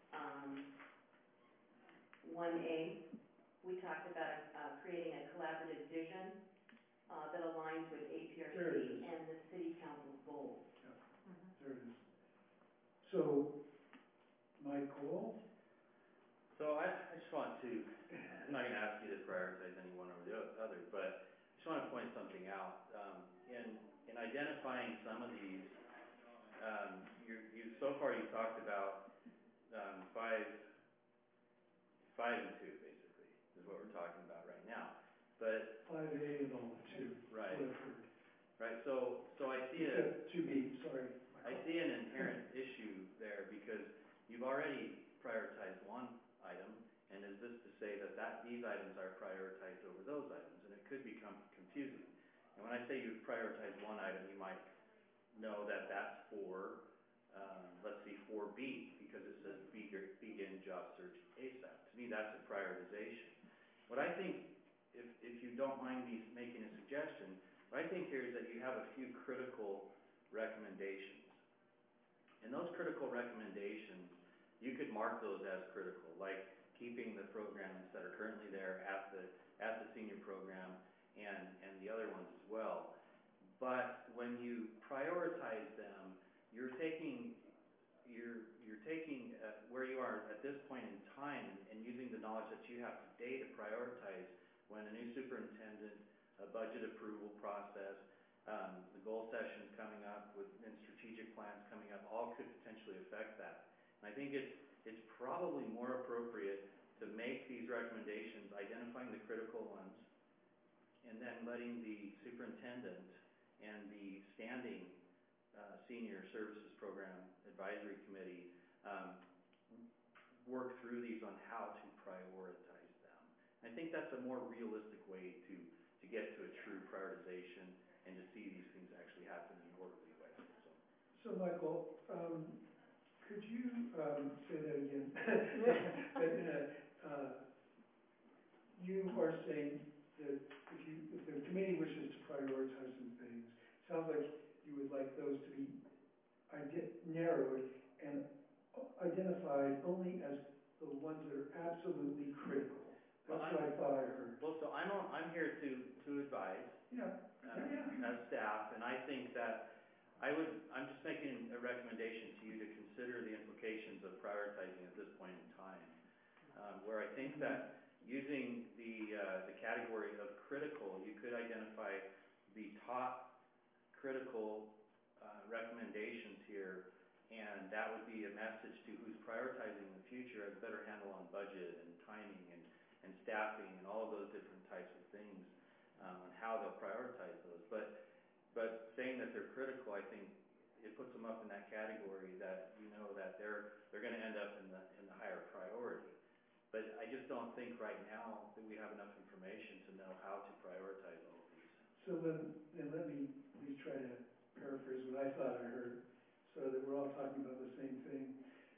1A, we talked about creating a collaborative vision that aligns with APRC and the city council's goals. Yeah. There it is. So, Michael? So I just want to, I'm not going to ask you to prioritize any one over the other, but I just want to point something out. In identifying some of these, so far you've talked about 5 and 2, basically, is what we're talking about right now. But 5A and all the 2. Right. What I've heard. Right. So I see Except 2B, sorry. I see an inherent issue there because you've already prioritized one item, and is this to say that these items are prioritized over those items? And it could become confusing. And when I say you've prioritized one item, you might know that that's for, let's see, 4B, because it says begin job search ASAP. To me, that's a prioritization. What I think, if you don't mind me making a suggestion, what I think here is that you have a few critical recommendations. And those critical recommendations, you could mark those as critical, like keeping the programs that are currently there at the senior program and the other ones as well. But when you prioritize them, you're taking where you are at this point in time and using the knowledge that you have today to prioritize when a new superintendent a budget approval process, the goal sessions coming up and strategic plans coming up, all could potentially affect that. And I think it's probably more appropriate to make these recommendations, identifying the critical ones, and then letting the superintendent and the standing Senior Services Program Advisory Committee work through these on how to prioritize them. I think that's a more realistic way to get to a true prioritization and to see these things actually happen in an orderly way. So Michael, could you say that again? You are saying that if the committee wishes to prioritize some things, it sounds like you would like those to be narrowed and identified only as the ones that are absolutely critical. That's what I thought I heard. Well, so I'm here to advise. Yeah. As staff, and I think that I'm just making a recommendation to you to consider the implications of prioritizing at this point in time, where I think that using the category of critical, you could identify the top critical recommendations here, and that would be a message to who's prioritizing in the future, has a better handle on budget and timing and staffing and all of those different types of things. On how they'll prioritize those, but saying that they're critical, I think it puts them up in that category that you know that they're going to end up in the higher priority. But I just don't think right now that we have enough information to know how to prioritize all of these. So then let me at least try to paraphrase what I thought I heard, so that we're all talking about the same thing.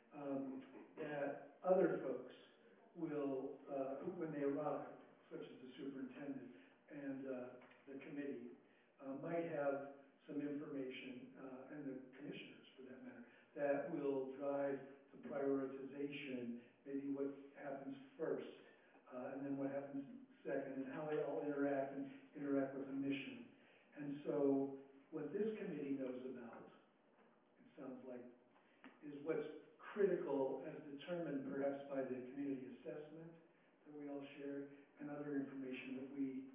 That other folks will, when they arrive, such as the superintendent and the committee, might have some information, and the commissioners for that matter, that will drive the prioritization, maybe what happens first, and then what happens second, and how they all interact with the mission. And so what this committee knows about, it sounds like, is what's critical as determined perhaps by the community assessment that we all shared, and other information that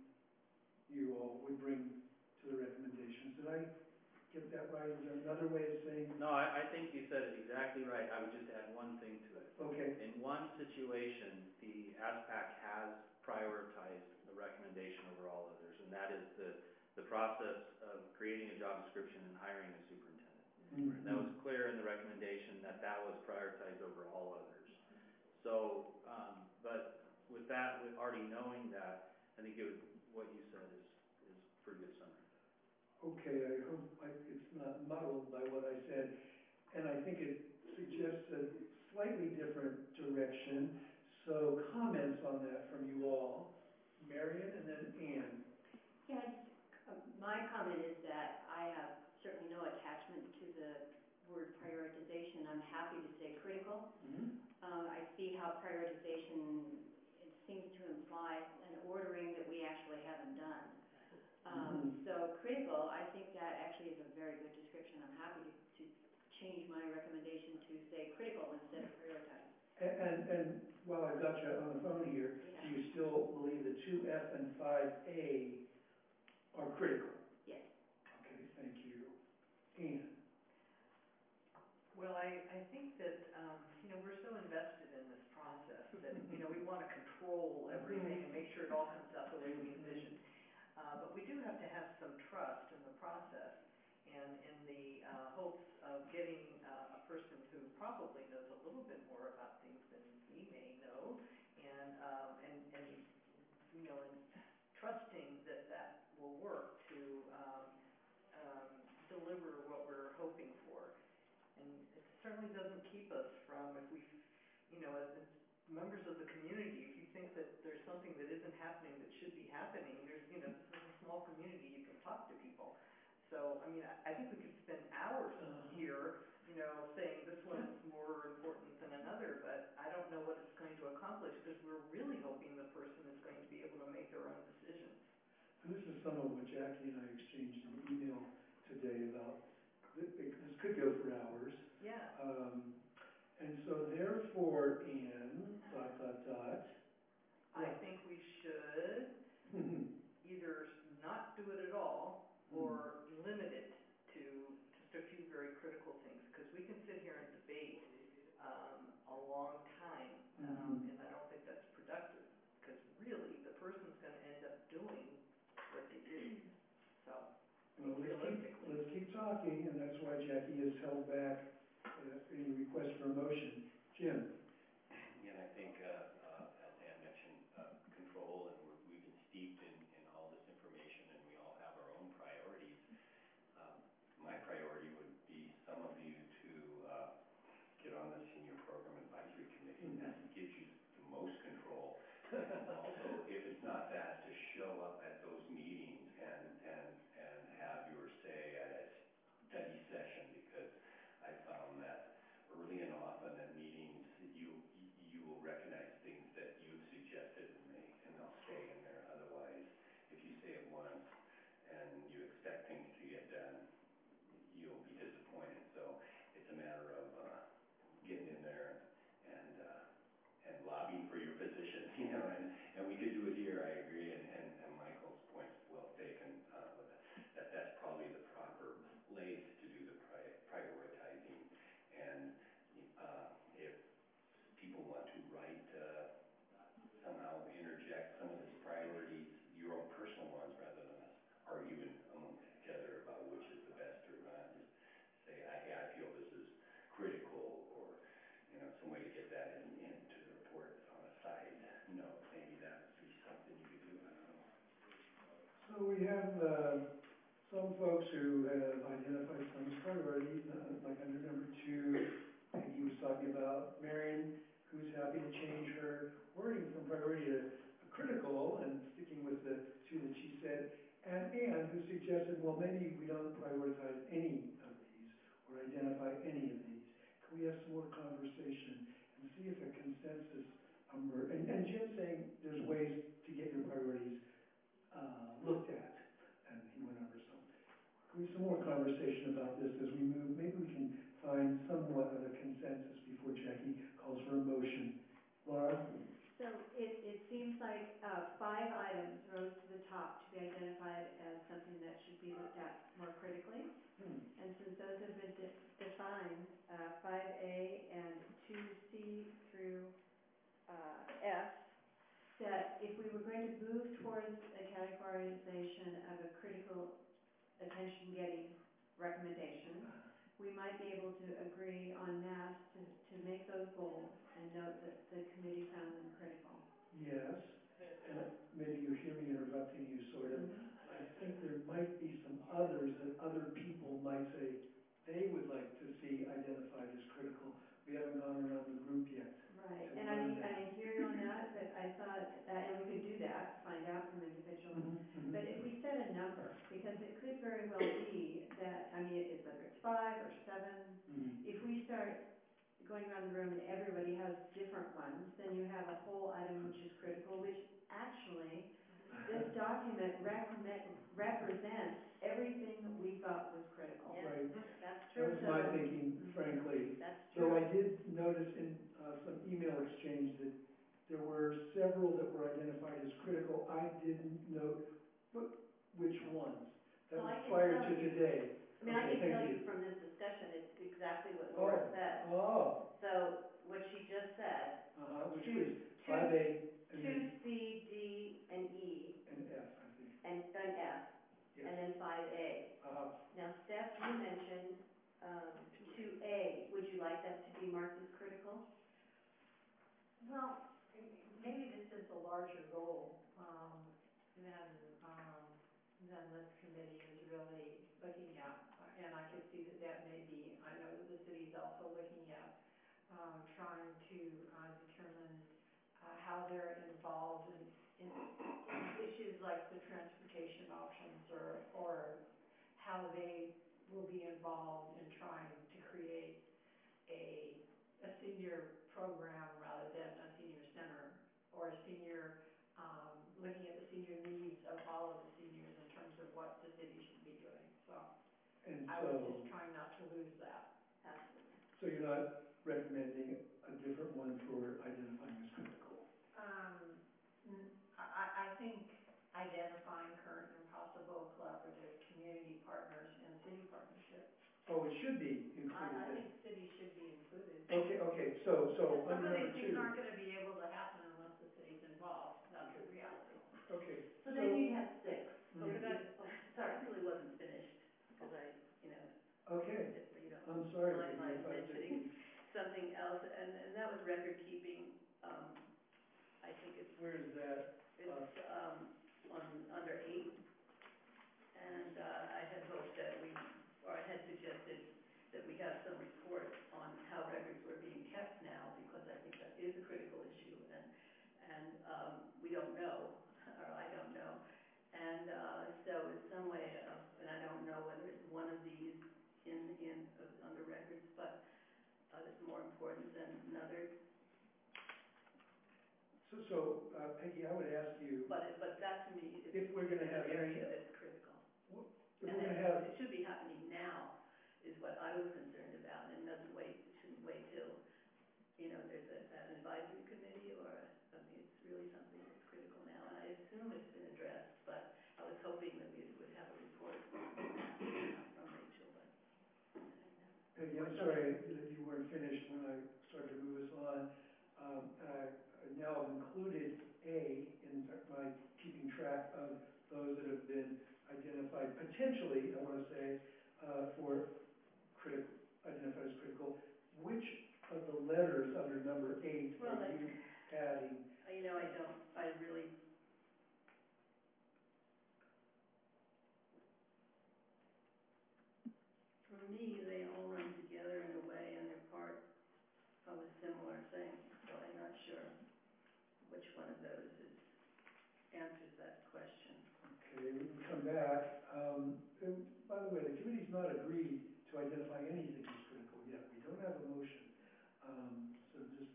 you all would bring to the recommendations. Did I get that right? Is there another way of saying? No, I think you said it exactly right. I would just add one thing to it. Okay. In one situation, the ASPAC has prioritized the recommendation over all others, and that is the process of creating a job description and hiring a superintendent. Mm-hmm. That was clear in the recommendation that was prioritized over all others. So, but with that, with already knowing that, I think what you said is pretty good summary. Okay, I hope it's not muddled by what I said, and I think it suggests a slightly different direction. So comments on that from you all, Marion and then Ann. Yeah, my comment is that I have certainly no attachment to the word prioritization. I'm happy to say critical. Mm-hmm. I see how prioritization, it seems to imply an ordering that we actually haven't done. So critical, I think that actually is a very good description. I'm happy to change my recommendation to say critical instead of prioritize. And while I've got you on the phone here, do you still believe that 2F and 5A are critical? Yes. Okay, thank you. Ann? Well, I think that, we're so invested in this process that, we want to control everything and make sure it all comes out the way we envisioned. But we do have to have some trust in the process, and in the hopes of getting a person who probably knows a little bit more about things than we may know, and trusting that will work to deliver what we're hoping for. And it certainly doesn't keep us from, if we, as members of the community, if you think that there's something that isn't happening that should be happening, this is a small community, you can talk to people. So, I think we could spend hours here, saying this one's more important than another, but I don't know what it's going to accomplish, because we're really hoping the person is going to be able to make their own decisions. And this is some of what Jackie and I exchanged in email today about, this could go for hours. Yeah. And so therefore, Ann, ... I think we should either talking, and that's why Jackie has held back any request for a motion. Jim? Yeah, and I think, as Ann mentioned, control, and we've been steeped in all this information, and we all have our own priorities. My priority would be some of you to get on the Senior Program Advisory Committee. That gives you the most control. And also, if it's not that, to show up at those meetings and have your say at a study session, because I found that early and often at meetings, you will recognize things that you've suggested and they'll stay in there. Otherwise, if you say it once and you expect things to get done, you'll be disappointed. So it's a matter of getting in there and lobbying for your position, and we could do it here, I agree, and Michael's point's well taken, that's probably the proper place to do the prioritizing, and if people want to write, somehow interject some of these priorities, your own personal ones, rather than us arguing amongst each other about which is the best or not, just say, hey, I feel this is critical, or, some way to get that into the report on a side note. Maybe that would be something you could do, I don't know. So we have some folks who have identified some as priorities, like under number 2, Peggy was talking about. Marion, who's happy to change her wording from priority to critical, and sticking with the 2 that she said. And Ann, who suggested, well, maybe we don't prioritize any of these or identify any of these. Can we have some more conversation and see if a consensus emerges? And Jim saying there's ways to get your priorities looked at, and he went over some. Can we have some more conversation about this as we move? Maybe we can find somewhat of a consensus before Jackie calls for a motion. Laura? So it seems like 5 items rose to the top to be identified as something that should be looked at more critically. And since those have been defined, 5A and 2C through F, that if we were going to move towards a categorization of a critical attention-getting recommendation, we might be able to agree en masse to make those bold and note that the committee found them critical. Yes, and maybe you hear me interrupting you, sort of. I think there might be some others that other people might say they would like to see identified as critical. We haven't gone around the group yet. Right, and I hear you on that, but I thought, and we could do that, find out from individuals. But if we set a number, because it could very well be that, whether it's 5 or 7, if we start going around the room and everybody has different ones, then you have a whole item which is critical, which actually, this document represents everything that we thought was critical. Yeah, Right. that's true. That was my thinking, frankly. That's true. Though I did notice in some email exchange that there were several that were identified as critical. I didn't note which ones. That was prior to today. I can tell you from this discussion, it's exactly what Laura said. So what she just said. Which was 5A and 2C, D, and E. And F, I think. And F. Yes. And then 5A. Now, Steph, you mentioned 2A. Would you like that to be marked as critical? Well, maybe this is a larger goal than this committee is really looking at. And I could see that may be, I know that the city is also looking at trying to determine how they're involved in issues like the transportation options or how they will be involved in trying to create a senior program rather than a senior center or a senior, looking at the senior needs of all of the seniors in terms of what the city should be doing. So I was just trying not to lose that. Absolutely. So you're not recommending a different one for identifying as critical? I think identifying current and possible collaborative community partners and city partnership. Oh, it should be included I then. think cities should be included. Okay, so Some under of number these things 2. aren't gonna be able to happen unless the city's involved, that's the reality. Okay. So then you'd have 6. But that really wasn't finished, because sorry, mind Peggy, if I mentioning something else, and that was record keeping. I think it's, where is that? under 8. And, I had hoped that I had suggested that we have some report on how records were being kept now, because I think that is a critical issue, and we don't know, or I don't know. And, so it's some way of, and I don't know whether it's one of these under records, but, that's more important than another. So, Peggy, I would ask you, But that to me is if we're gonna have an any, area that's critical. if we're gonna have, It should be happening now, is what I was concerned about, and shouldn't wait till, there's an advisory committee, it's really something that's critical now, and I assume it's been addressed, but I was hoping that we would have a report from Rachel, but I don't know. Peggy, I'm sorry that you weren't finished when I started to move us on. And I now have included A in my keeping track of those that have been identified potentially, I want to say, identified as critical. Which of the letters under number 8 Well, are you adding? For me, they all run together in a way, and they're part of a similar thing, so I'm not sure which one of those answers that question. Okay, we can come back. And by the way, the committee's not agreed to identify anything as critical yet. We don't have a motion. So just,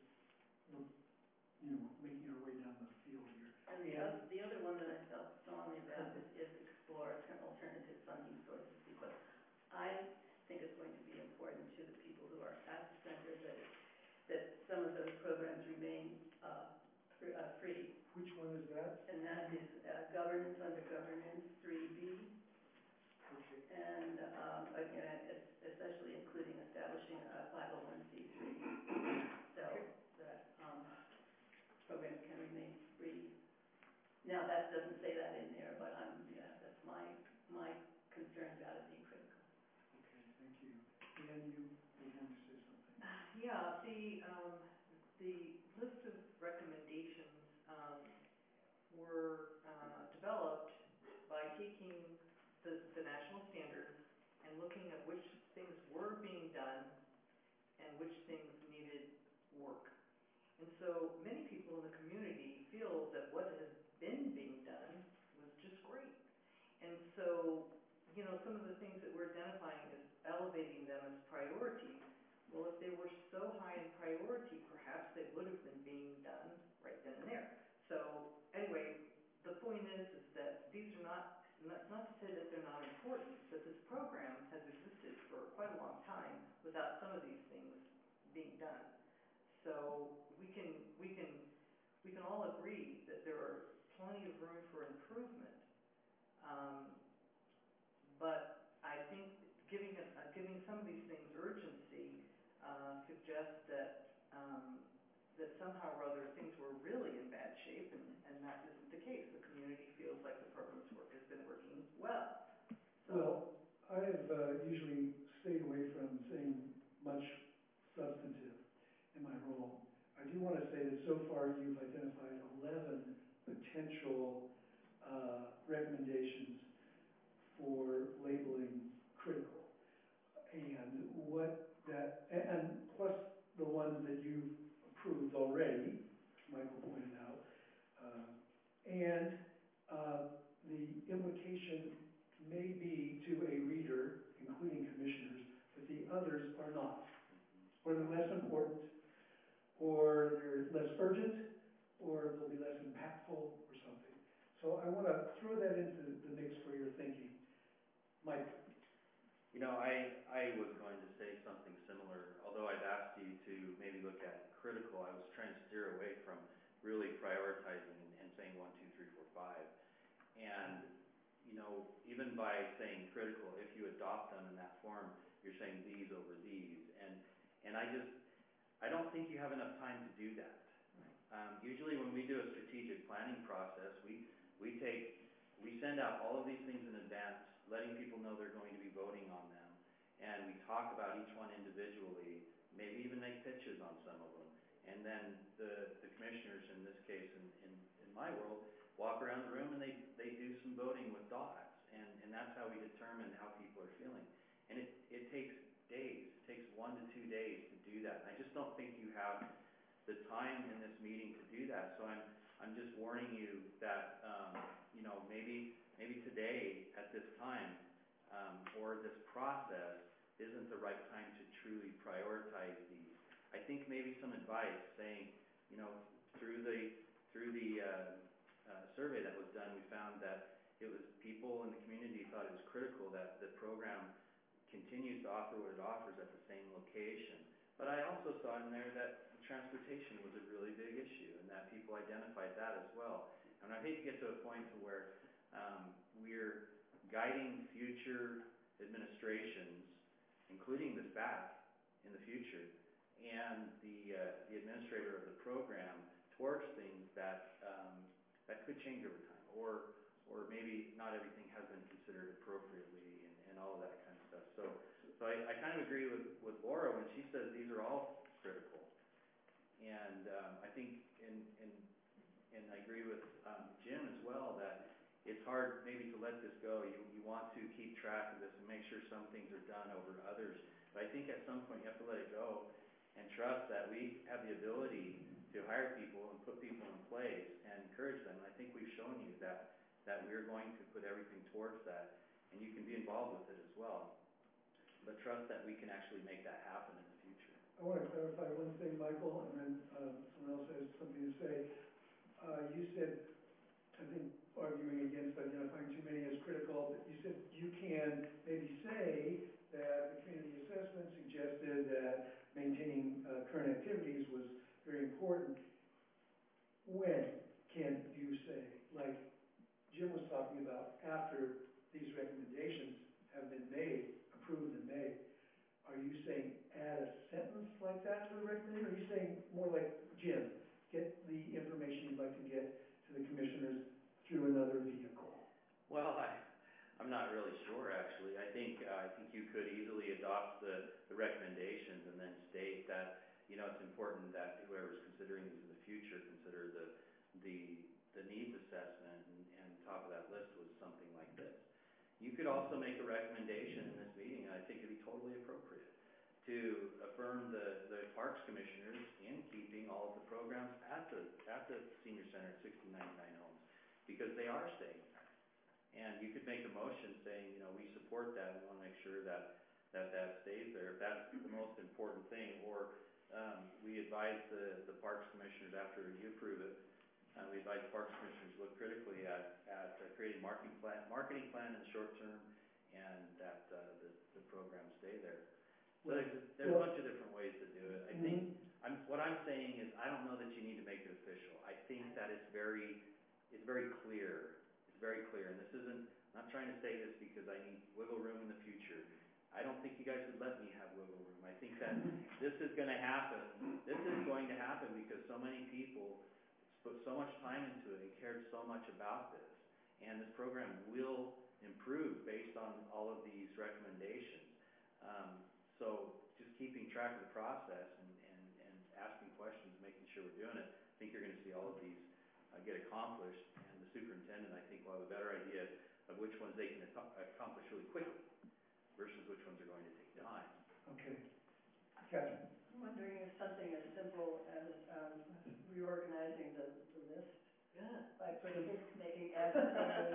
making our way down the field here. And the other one that I felt strongly about is explore alternative funding sources, because I think it's going to be important to the people who are at the center that some of those programs remain free. Which one is that? And that is governance, under governance, 3B. Okay. And, especially including establishing a 501c3, so that programs can remain free. Now, that doesn't say that in there, but that's my concern about it being critical. Okay, thank you. Dan, you were going to say something. Yeah, the list of recommendations were developed by taking the national standards and looking at which things were being done and which things needed work. And so many people in the community feel that what has been being done was just great. And so, some of the things that we're identifying as elevating them as priorities, well, if they were so high in priority, perhaps they would have been being done right then and there. So anyway, the point is that these are not to say that they're not important, but this program has existed for quite a long time without some of these things being done. So we can all agree that there are plenty of room for improvement. But I think giving some of these things urgency suggests that somehow or other things were really in bad shape, and that isn't the case. The community feels like the program's work has been working well. So, well, I have usually stayed away from saying much substantive in my role. I do want to say that so far you've identified 11 potential recommendations for labeling critical, and plus the ones that you've approved already, as Michael pointed out, and the implication may be to a reader, including commissioners, that the others are not, or they're less important, or they're less urgent, or they'll be less impactful, or something. So I want to throw that into the mix for your thinking. Mike? I was going to say something similar. Although I've asked you to maybe look at critical, I was trying to steer away from really prioritizing and saying 1, 2, 3, 4, 5. And, even by saying critical, if you adopt them in that form, you're saying these over these. And I don't think you have enough time to do that. Usually when we do a strategic planning process, we send out all of these things in advance, letting people know they're going to be voting on them. and we talk about each one individually, maybe even make pitches on some of them. And then the commissioners, in this case, in my world, walk around the room and they do some voting with dots. And that's how we determine how people are feeling. And it takes days. It takes 1 to 2 days to do that. And I just don't think you have the time in this meeting to do that. So I'm just warning you that, maybe today at this time, or this process isn't the right time to truly prioritize these. I think maybe some advice saying, through the survey that was done, we found that it was people in the community thought it was critical that the program continues to offer what it offers at the same location. But I also saw in there that the transportation was a really big issue, and that people identified that as well. And I hate to get to a point to where we're guiding future administrations, including the staff in the future, and the administrator of the program towards things that could change over time, or maybe not everything has been considered appropriately, and all of that kind of stuff. So I kind of agree with Laura when she says these are all critical, and I think and I agree with Jim as well that it's hard maybe to let this go. You want to keep track of this and make sure some things are done over others, but I think at some point you have to let it go and trust that we have the ability to hire people and put people in place and encourage them. And I think we've shown you that we're going to put everything towards that, and you can be involved with it as well. But trust that we can actually make that happen in the future. I want to clarify one thing, Michael, and then someone else has something to say. You said, I think, arguing against identifying too many as critical, but you said you can maybe say that the community assessment suggested that maintaining current activities was very important. When can you say, like Jim was talking about, after these recommendations have been made, approved and made, are you saying add a sentence like that to the recommendation? Or are you saying more like Jim, get the information you'd like to get to the commissioners through another vehicle? Well, I'm not really sure, actually. I think you could easily adopt the recommendations and then state that it's important that whoever's considering these in the future consider the needs assessment, and top of that list was something like this. You could also make a recommendation in this meeting, and I think it'd be totally appropriate, to affirm the Parks Commissioners in keeping all of the programs at the Senior Center at 1699 Homes, because they are staying there. And you could make a motion saying, we support that, we want to make sure that stays there, if that's the most important thing. Or we advise the Parks Commissioners, after you approve it, we advise Parks Commissioners look critically at creating marketing plan in the short term, and that the programs stay there. So there's a bunch of different ways to do it. I think what I'm saying is I don't know that you need to make it official. I think that it's very clear. It's very clear, and this isn't. I'm not trying to say this because I need wiggle room in the future. I don't think you guys would let me have wiggle room. I think that this is going to happen. This is going to happen because so many people put so much time into it and cared so much about this. And this program will improve based on all of these recommendations. So just keeping track of the process and asking questions, making sure we're doing it, I think you're going to see all of these get accomplished. And the superintendent, I think, will have a better idea of which ones they can accomplish really quickly versus which ones are going to take time. Okay. Catherine? I'm wondering if something as simple as reorganizing the list by making F and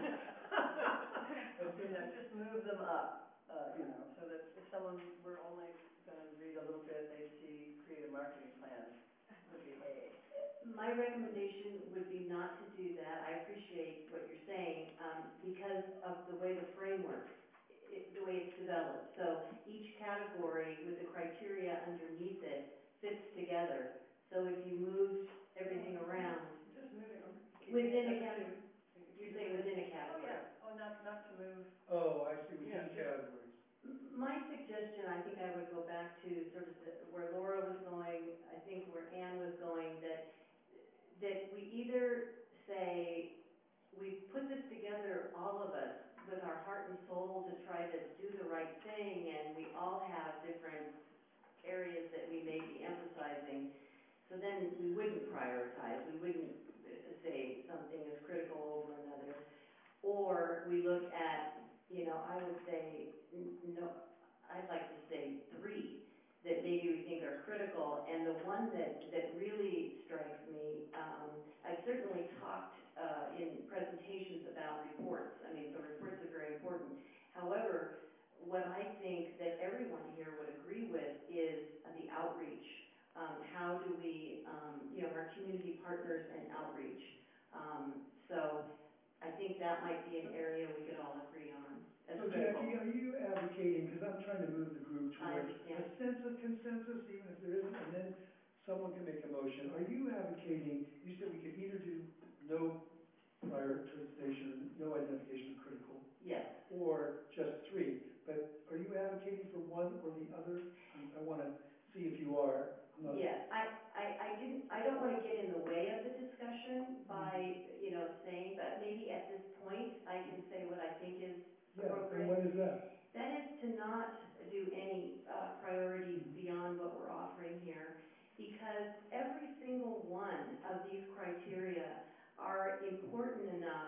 just move them up, so that if someone were only going to read a little bit, they'd see create a marketing plan, would be A. My recommendation would be not to do that. I appreciate what you're saying, because of the way the framework, the way it's developed. So each category with the criteria underneath it fits together. So if you moved everything around Just moving them. within a category, you're saying within a category. Oh, yeah. Oh, not to move. Oh, I see, within categories. My suggestion, I think I would go back to sort of where Laura was going, I think where Ann was going, that we either say, we put this together, all of us, with our heart and soul to try to do the right thing, and we all well, and the one that really strikes me, I've certainly talked, in presentations about reports. I mean, so reports are very important. However, what I think that everyone here would agree with is the outreach. How do we, our community partners and outreach. So I think that might be an area we could all agree on as So critical. Jackie, are you advocating, because I'm trying to move the group I toward understand. a sense of consensus, even if there isn't, and then someone can make a motion. Are you advocating, you said we could either do no prioritization, no identification of critical, Yes. or just 3, but are you advocating for one or the other? I want to see if you are. I'm not- Yes, I don't want to get in the way of the discussion by, saying, but maybe at this point, I can say what I think is Yeah, appropriate. and what is that? That is to not do any priorities beyond what we're offering here, because every single one of these criteria are important enough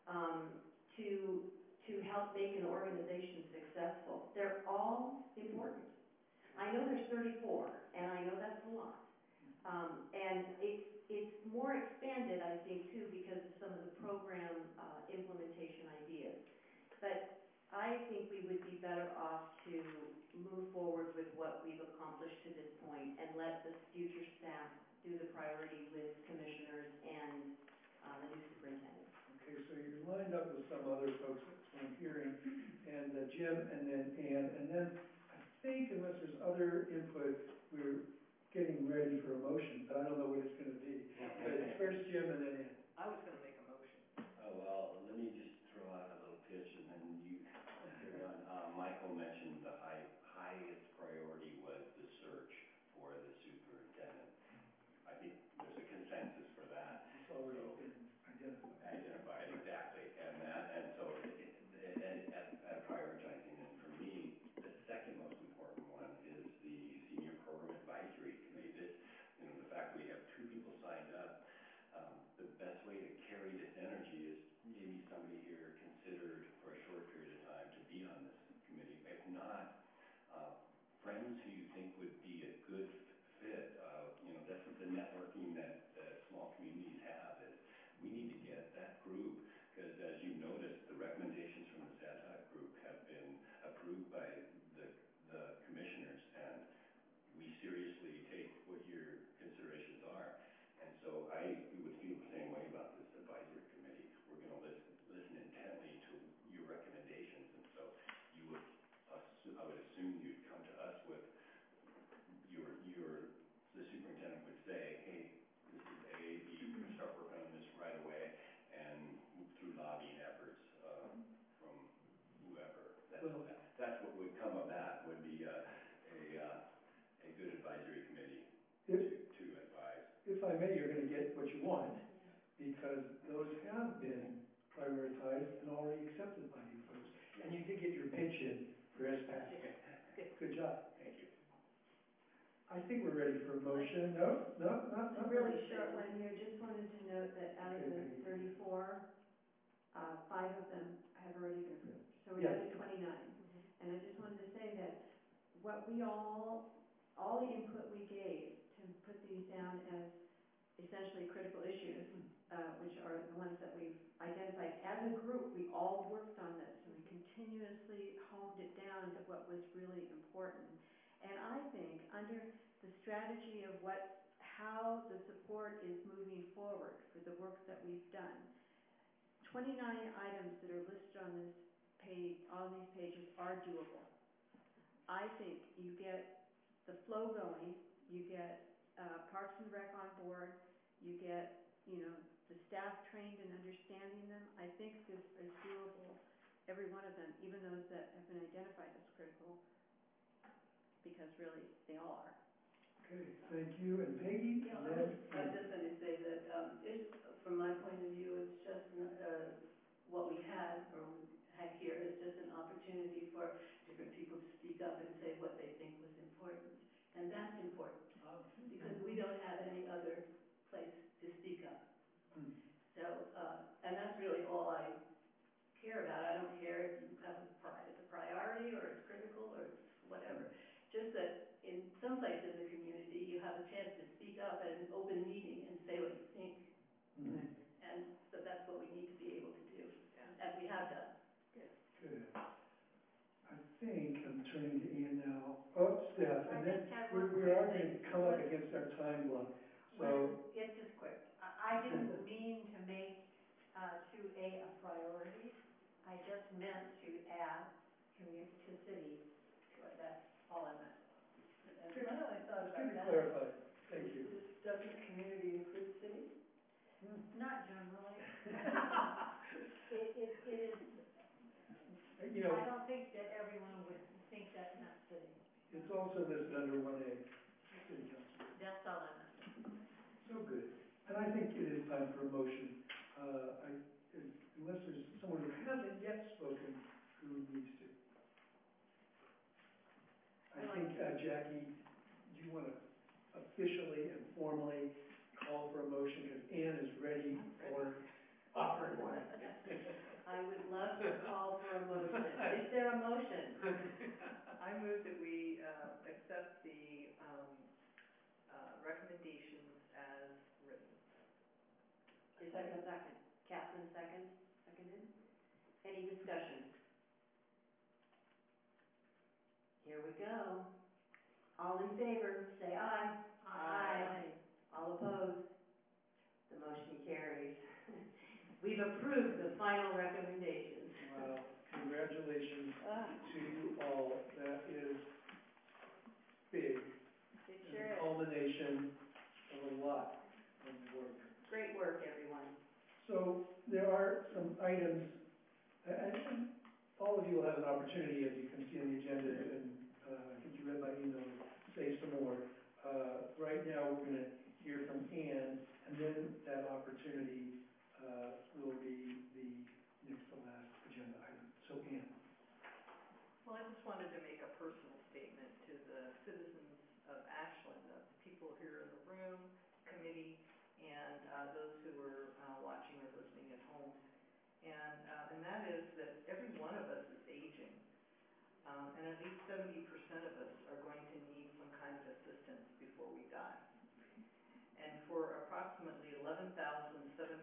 to help make an organization successful. They're all important. I know there's 34, and I know that's a lot. And it's more expanded, I think, too, because of some of the program implementation ideas. But I think we would be better off to move forward with what we've accomplished to this point and let the future staff do the priority with commissioners and the new superintendent. Okay, so you're lined up with some other folks, that's what I'm hearing, and Jim, and then Ann, and then I think unless there's other input, we're getting ready for a motion, but I don't know what it's going to be. But first Jim and then Ann. I was gonna make a motion. Oh, well, let me just throw out a little pitch and then you carry on. Michael mentioned the highest priority was the search for the superintendent. I think there's a consensus for that. It's already been identified. Identified, exactly. And so at prioritizing, and for me, the second most important one is the Senior Program Advisory Committee. The fact we have 2 people signed up, the best way to carry this energy is maybe somebody here considered for a short period of time to be on this committee. If not, friends who you think would be a good fit. That's the networking that small communities have is we need to get that group, because as you noticed, the recommendations from the SADTOC group have been approved by the commissioners, and we seriously take what your considerations are. And so I would feel the same way about this advisory committee. We're going to listen intently to your recommendations, and so I would assume you'd come to us with the superintendent would say, hey, this is A, B, we're going to start working on this right away, and move through lobbying efforts from whoever. That's what would come of that, would be a good advisory committee to advise. If I may, you're going to get what you want, because those have been prioritized and already accepted by you folks. And you did get your pitch in for SPAC. Good job. Thank you. I think we're ready for a motion. No? Not A really short one here. Just wanted to note that out of the 34, 5 of them have already been approved. So we're down to 29. And I just wanted to say that what we all the input we gave to put these down as essentially critical issues, which are the ones that we've identified as a group, we all worked on this and we continuously honed it down to what was really important. And I think under the strategy of how the support is moving forward for the work that we've done, 29 items that are listed on this page, on these pages, are doable. I think you get the flow going, you get Parks and Rec on board, you get, the staff trained in understanding them. I think this is doable, every one of them, even those that have been identified as critical, because really, they all are. Okay, thank you. And Peggy? Yeah, and then I was just going to say that, from my point of view, it's just what we had, or we had here, is just an opportunity for different people to speak up and say what they think was important. And that's important, because we don't have any other place to speak up. So, and that's really all I care about. I don't care if you have it's a priority, or it's critical, or it's whatever. Just that in some places in the community, you have a a time block. Well, So, it's just quick. I didn't mean to make, 2A a priority. I just meant to add to city to it. That's all I meant. And my only thought it's about good to that clarify. Thank you. doesn't community include city? Not generally. It is, You know, I don't think that everyone would think that meant city. it's also listed under 1A, city council. That's all I meant. So good. And I think it is time for a motion. Unless there's someone who hasn't yet spoken, who needs to? I think, Jackie, do you want to officially and formally call for a motion? Because Ann is ready for offering one. I would love to call for a motion. Is there a motion? I move that we, accept the, recommendations as written. Is there a second? Catherine seconded? Any discussion? Here we go. All in favor, say aye. Aye. All opposed? The motion carries. We've approved the final recommendations. Wow, congratulations to you all. That is big. It And sure the is. culmination of a lot of work. Great work, everyone. So there are some items, and all of you will have an opportunity, as you can see on the agenda, and I think you read my email, to say some more. Right now, we're going to hear from Ann, and then that opportunity will be the next to last agenda item. So Ann. Well, I just wanted to make a personal statement to the citizens of Ashland, the people here in the room, committee, and those who are watching or listening at home. And that is that every one of us is aging. And at least 70% of us are going to need some kind of assistance before we die. And for approximately 11,750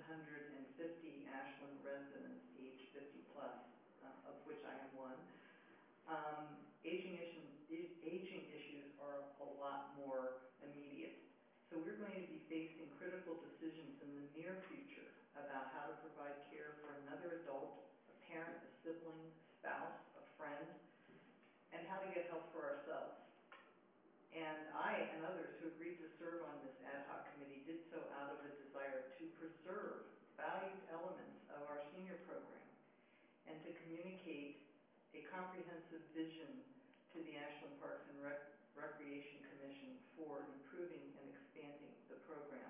Ashland residents age 50 plus, of which I am one, aging issues are a lot more immediate. So we're going to be facing critical decisions in the near future about how to provide care for another adult, a parent, a sibling, spouse, a friend, and how to get help for ourselves. And I and others who agreed to serve on this ad hoc committee did so out of a desire to preserve valued elements of our senior program and to communicate a comprehensive vision to the Ashland Parks and Recreation Commission for improving and expanding the program.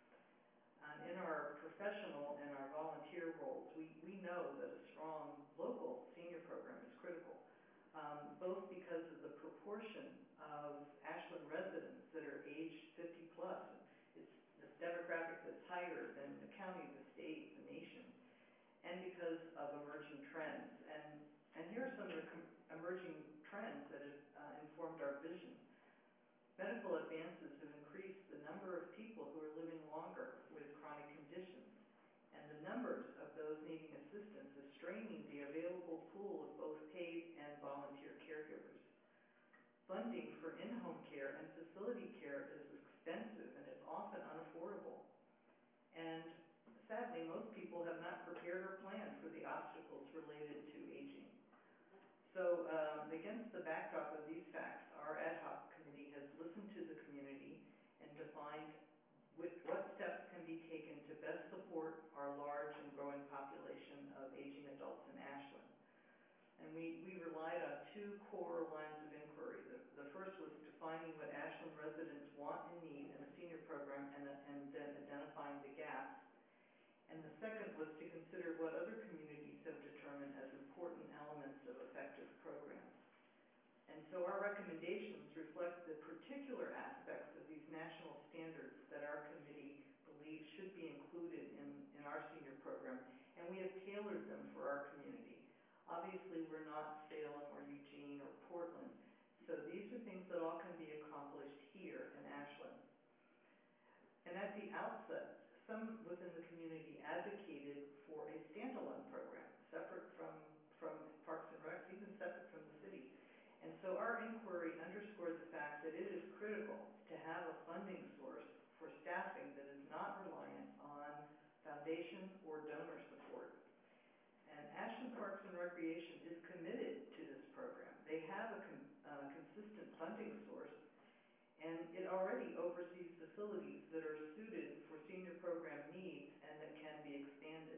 And in our professional and our volunteer roles, we know that a strong local senior program is critical, both because of the proportion of Ashland residents that are aged 50 plus. It's this demographic that's higher than the county, the state, the nation, and because of emerging trends. And here are some of the emerging trends that have informed our vision. Medical advances have increased the number of people who are living longer with chronic conditions, and the numbers of those needing assistance is straining the available pool of both paid and volunteer caregivers. Funding for in-home care and facility care is expensive and it's often unaffordable. And sadly, most people have not prepared or planned for the obstacles related to aging. So against the backdrop of these facts, our ad hoc committee has listened to the community and defined what steps can be taken to best support our large and growing population of aging adults in Ashland. And we relied on two core lines of inquiry. The first was defining what Ashland residents want and need in a senior program and then identifying the gaps. And the second was to consider what other communities have determined as important elements of effective programs. And so our recommendations reflect the particular aspects of these national standards that our committee believes should be included in our senior program, and we have tailored them for our community. Obviously, we're not Salem or Eugene or Portland, so these are things that all can be accomplished here in Ashland. And at the outset, some within the community advocated for a standalone program, separate from Parks and Recs, even separate from the city. And so our inquiry underscored the fact that it is critical to have a funding source foundation or donor support. And Ashland Parks and Recreation is committed to this program. They have a consistent funding source, and it already oversees facilities that are suited for senior program needs and that can be expanded.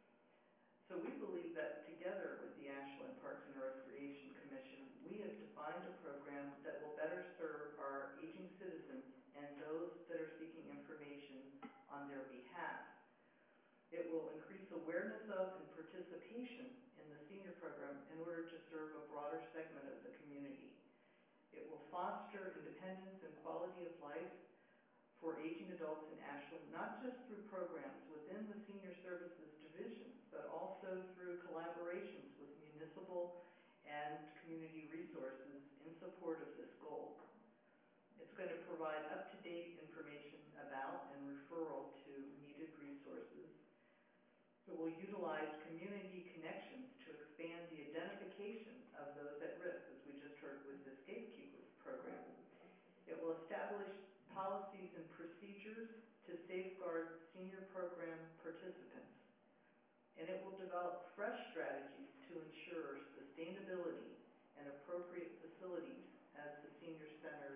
So we believe that together with the Ashland Parks and Recreation Commission, we have defined a program that will better serve our aging citizens and those that are seeking information on their behalf. It will increase awareness of and participation in the senior program in order to serve a broader segment of the community. It will foster independence and quality of life for aging adults in Ashland, not just through programs within the Senior Services Division, but also through collaborations with municipal and community resources in support of this goal. It's going to provide up-to-date information about and referral to needed resources. It will utilize community connections to expand the identification of those at risk, as we just heard with this Gatekeepers program. It will establish policies and procedures to safeguard senior program participants. And it will develop fresh strategies to ensure sustainability and appropriate facilities as the senior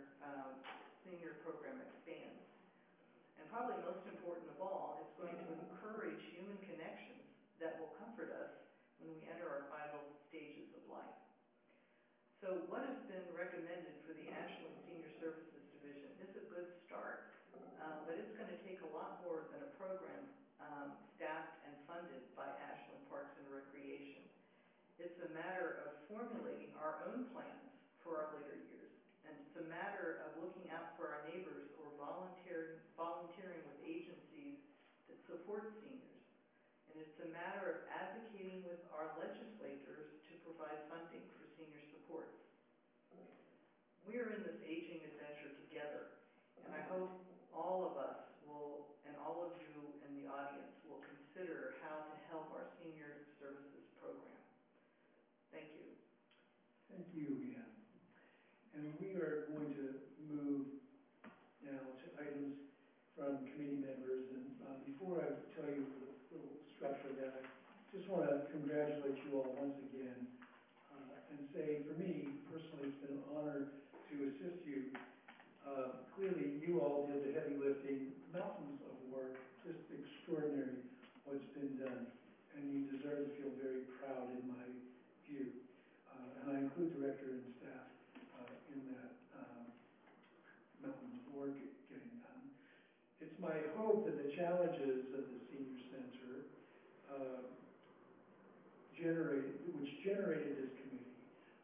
program expands. And probably most important of all, it's going to encourage human connections that will comfort us when we enter our final stages of life. So what has been recommended for the Ashland Senior Services Division is a good start, but it's going to take a lot more than a program staffed and funded by Ashland Parks and Recreation. It's a matter of formulating our own plans for our later years. And it's a matter of looking out for our neighbors or volunteering with agencies that support seniors. And it's a matter of advocating with our legislators to provide funding for senior supports. We are in this aging adventure together, and I hope all of us will, and all of you in the audience, will consider how to help our senior services program. Thank you. Thank you, Ann. And we are going to move now to items from committee members. And before I tell you the little structure of that, I just want to congratulate you all once again and say, for me, personally, it's been an honor to assist you. Clearly, you all did the heavy lifting, mountains of work, just extraordinary what's been done. And you deserve to feel very proud in my view. And I include director and staff in that mountain of work getting done. It's my hope that the challenges of the Senior Center which generated this committee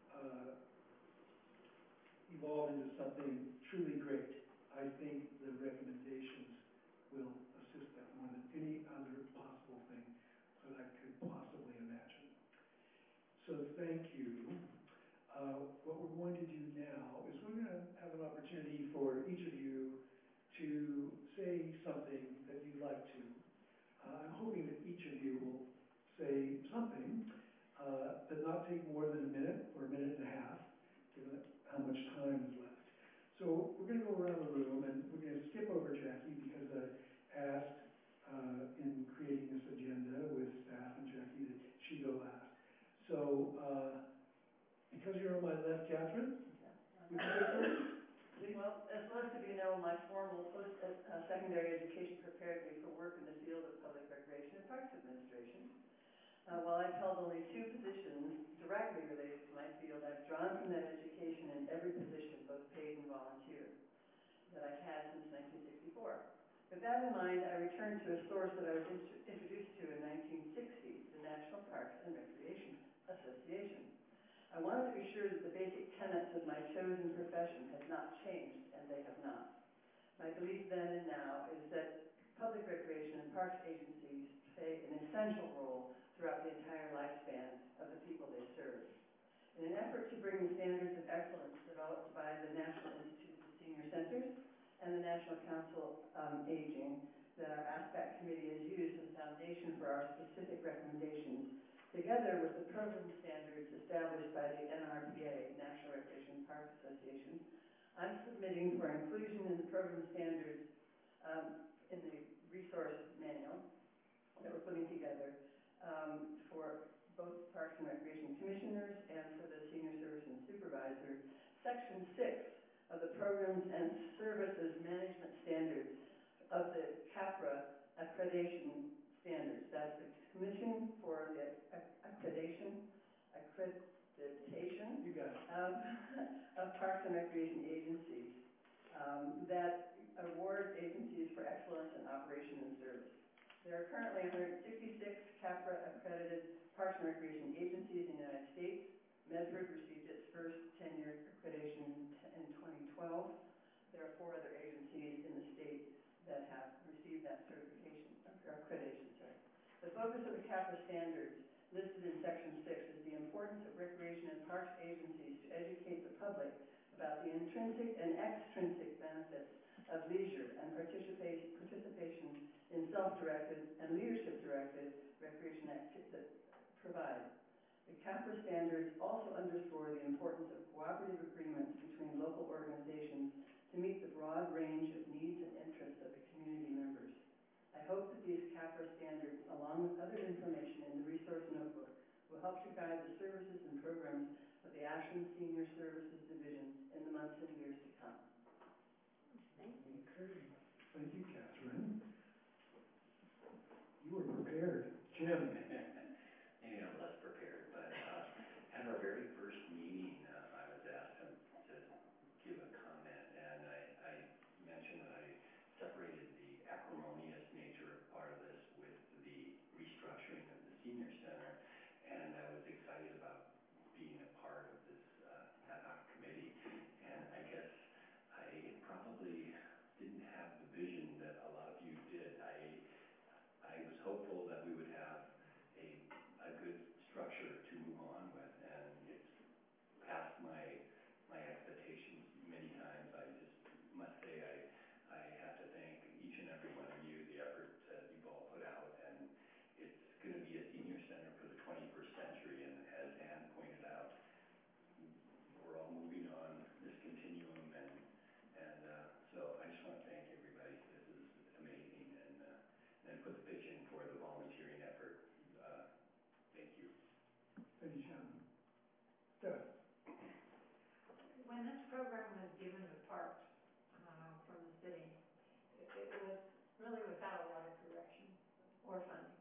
evolve into something truly great. I think the recommendations will assist that more than any other possible thing that I could possibly imagine. So thank you. What we're going to do now is we're going to have an opportunity for each of you to say something that you'd like to. I'm hoping that each of you will say something, but not take more than a minute or a minute and a half, given how much time is left. So we're going to go around the room, and we're going to skip over Jackie because I asked in creating this agenda with staff and Jackie that she go last. So because you're on my left, Catherine, would you go first? Well, as most of you know, my formal post-secondary education prepared me for work in the field of public recreation and parks administration. While I've held only 2 positions directly related to my field, I've drawn from that education in every position, both paid and volunteer, that I've had since 1964. With that in mind, I returned to a source that I was introduced to in 1960, the National Parks and Recreation Association. I wanted to be sure that the basic tenets of my chosen profession had not changed, and they have not. My belief then and now is that public recreation and parks agencies play an essential role throughout the entire lifespan of the people they serve. In an effort to bring the standards of excellence developed by the National Institute of Senior Centers and the National Council on Aging that our ASPAC committee has used as a foundation for our specific recommendations, together with the program standards established by the NRPA, National Recreation and Parks Association, I'm submitting for inclusion in the program standards in the resource manual that we're putting together for both Parks and Recreation Commissioners and for the Senior Services Supervisor. Section 6 of the Programs and Services Management Standards of the CAPRA accreditation standards. That's the Commission for the Accreditation You got it. of Parks and Recreation Agencies that award agencies for excellence in operation and service. There are currently 166 CAPRA accredited Parks and Recreation agencies in the United States. Medford received its first 10-year accreditation in 2012. There are 4 other agencies in the state that have received that certification, or accreditation, sorry. The focus of the CAPRA standards listed in Section 6 is the importance of recreation and parks agencies to educate the public about the intrinsic and extrinsic benefits of leisure and participation in self-directed and leadership-directed recreation activities that provide. The CAPRA standards also underscore the importance of cooperative agreements between local organizations to meet the broad range of needs and interests of the community members. I hope that these CAPRA standards, along with other information in the resource notebook, will help to guide the services and programs of the Ashland Senior Services Division in the months and years to come. Thank you. Okay. Thank you, Catherine. You were prepared. Jim. Maybe I'm less prepared, but at our very first meeting, I was asked to give a comment, and I mentioned that I separated the acrimonious nature of part of this with the restructuring of the senior center, and I was excited about being a part of this ad hoc committee. And I guess I probably didn't have the vision that a lot of you did. I was hopeful that we would have a good structure to move on with, and it's past my expectations many times. I just must say I have to thank each and every one of you, the effort that you've all put out, and it's going to be a senior center for the 21st century, and as Ann pointed out, we're all moving on this continuum, and so I just want to thank everybody. This is amazing, and then put the pitch in for the volunteering effort. Thank you. Thank you, John. Steph. When this program was given to Parks from the city, it was really without a lot of direction or funding.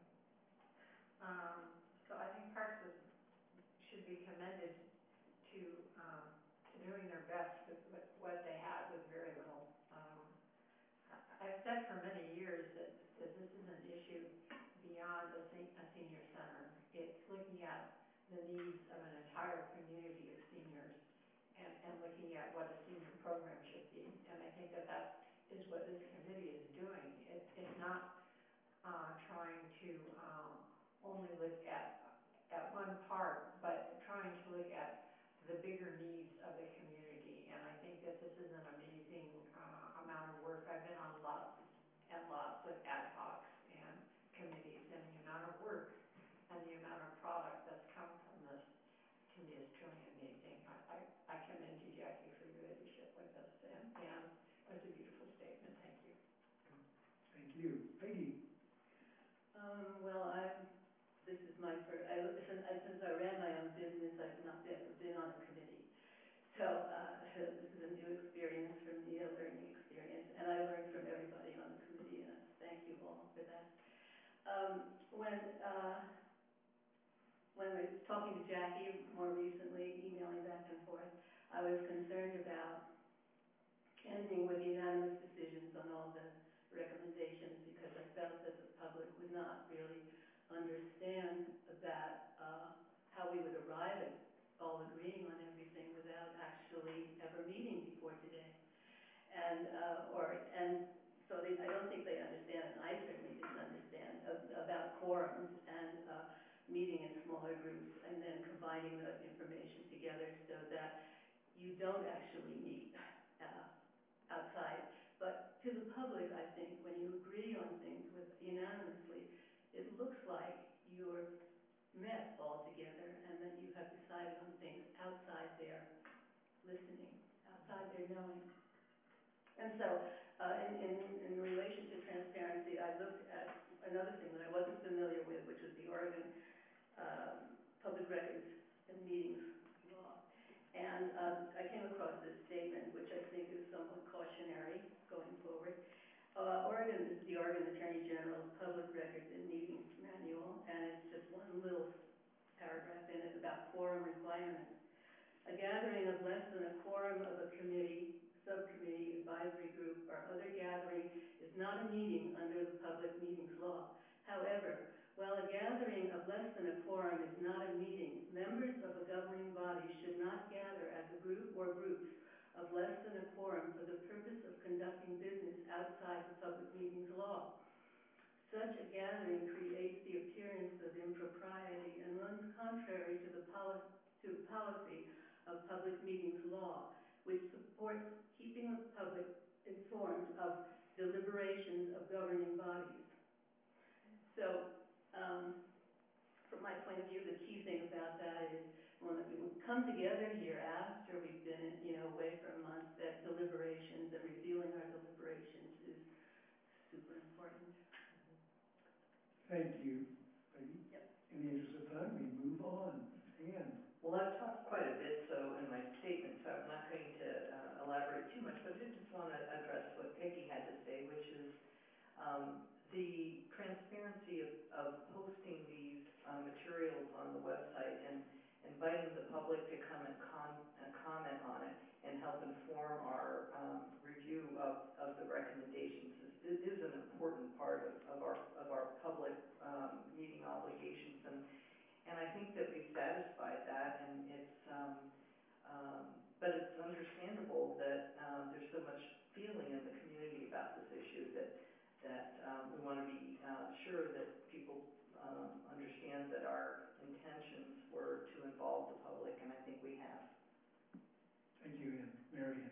So I think Parks should be commended to doing their best with what they had with very little. I've said for many years that this is an issue beyond a senior center. It's looking at the needs of an entire community of seniors and looking at what a senior program should be. And I think that is what this committee is doing. It's not trying to only look at one part, but trying to look at the bigger needs of the community. And I think that this is an amazing amount of work. I've been on lots and lots of ad hocs and committees, and the amount of work and the amount of product that's come from this, to me, is truly amazing. I commend you, Jackie, for your leadership with this, and it's a beautiful statement. Thank you. Thank you. Peggy. Well, this is my first, since I ran my own business, I've not ever been on a committee. So this is a new experience for me, a learning experience, and I learned from everybody on the committee, and thank you all for that. When we were talking to Jackie more recently, emailing back and forth, I was concerned about ending with unanimous decisions on all the recommendations because I felt that the public would not really understand that, how we would arrive at all agreeing on everything without actually ever meeting before today. And so I don't think they understand, and I certainly didn't understand, about quorums and meeting in smaller groups and then combining the information together so that you don't actually meet outside. But to the public, I think, when you agree on things unanimously, it looks like you're met all together and that you have decided on things outside their listening, outside their knowing. And so in relation to transparency, I looked at another thing that I wasn't familiar is the Oregon Attorney General's Public Records and Meetings Manual, and it's just one little paragraph in it about quorum requirements. A gathering of less than a quorum of a committee, subcommittee, advisory group, or other gathering is not a meeting under the Public Meetings Law. However, while a gathering of less than a quorum is not a meeting, members of a governing body should not gather as a group or groups of less than a quorum for the purpose of conducting business outside the Public Meetings Law. Such a gathering creates the appearance of impropriety and runs contrary to the policy of Public Meetings Law, which supports keeping the public informed of deliberations of governing bodies. So, from my point of view, the key thing about that is when we come together here after we've been, away for a month, that deliberations and revealing our deliberations is super important. Thank you, Peggy. Yep. In the interest of time, we move on. Ann. Well, I've talked quite a bit, so in my statement, so I'm not going to elaborate too much, but I did just want to address what Peggy had to say, which is the transparency of posting these materials on the website and inviting the public to come and comment on it and help inform our review of the recommendations is an important part of our public meeting obligations, and I think that we've satisfied that, and it's but it's understandable that there's so much feeling in the community about this issue that we want to be sure that people understand that our intentions were to involve the public, and I think we have. Thank you, Ann. Marian.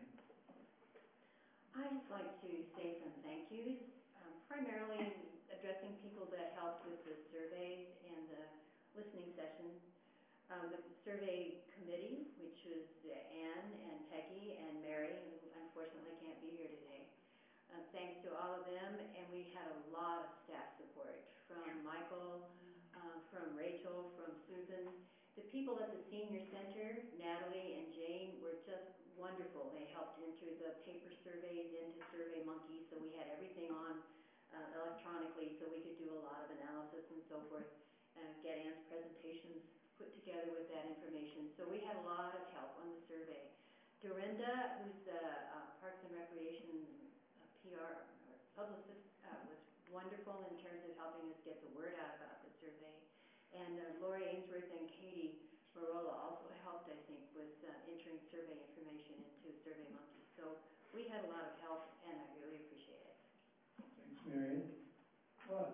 I'd just like to say some thank yous, primarily addressing people that helped with the surveys and the listening sessions. The survey committee, which was Ann and Peggy and Mary, who unfortunately can't be here today. Thanks to all of them, and we had a lot of staff support from Michael, from Rachel, from Susan. The people at the Senior Center, Natalie and Jane, were just wonderful. They helped enter the paper surveys into SurveyMonkey, so we had everything on electronically, so we could do a lot of analysis and so forth, get Ann's presentations put together with that information. So we had a lot of help on the survey. Dorinda, who's the Parks and Recreation PR or publicist, was wonderful in terms of helping us get the word out about the survey. And Lori Ainsworth and Katie Marola also helped, I think, with entering survey information into SurveyMonkey. So we had a lot of help, and I really appreciate it. Thanks, Marian. Rod.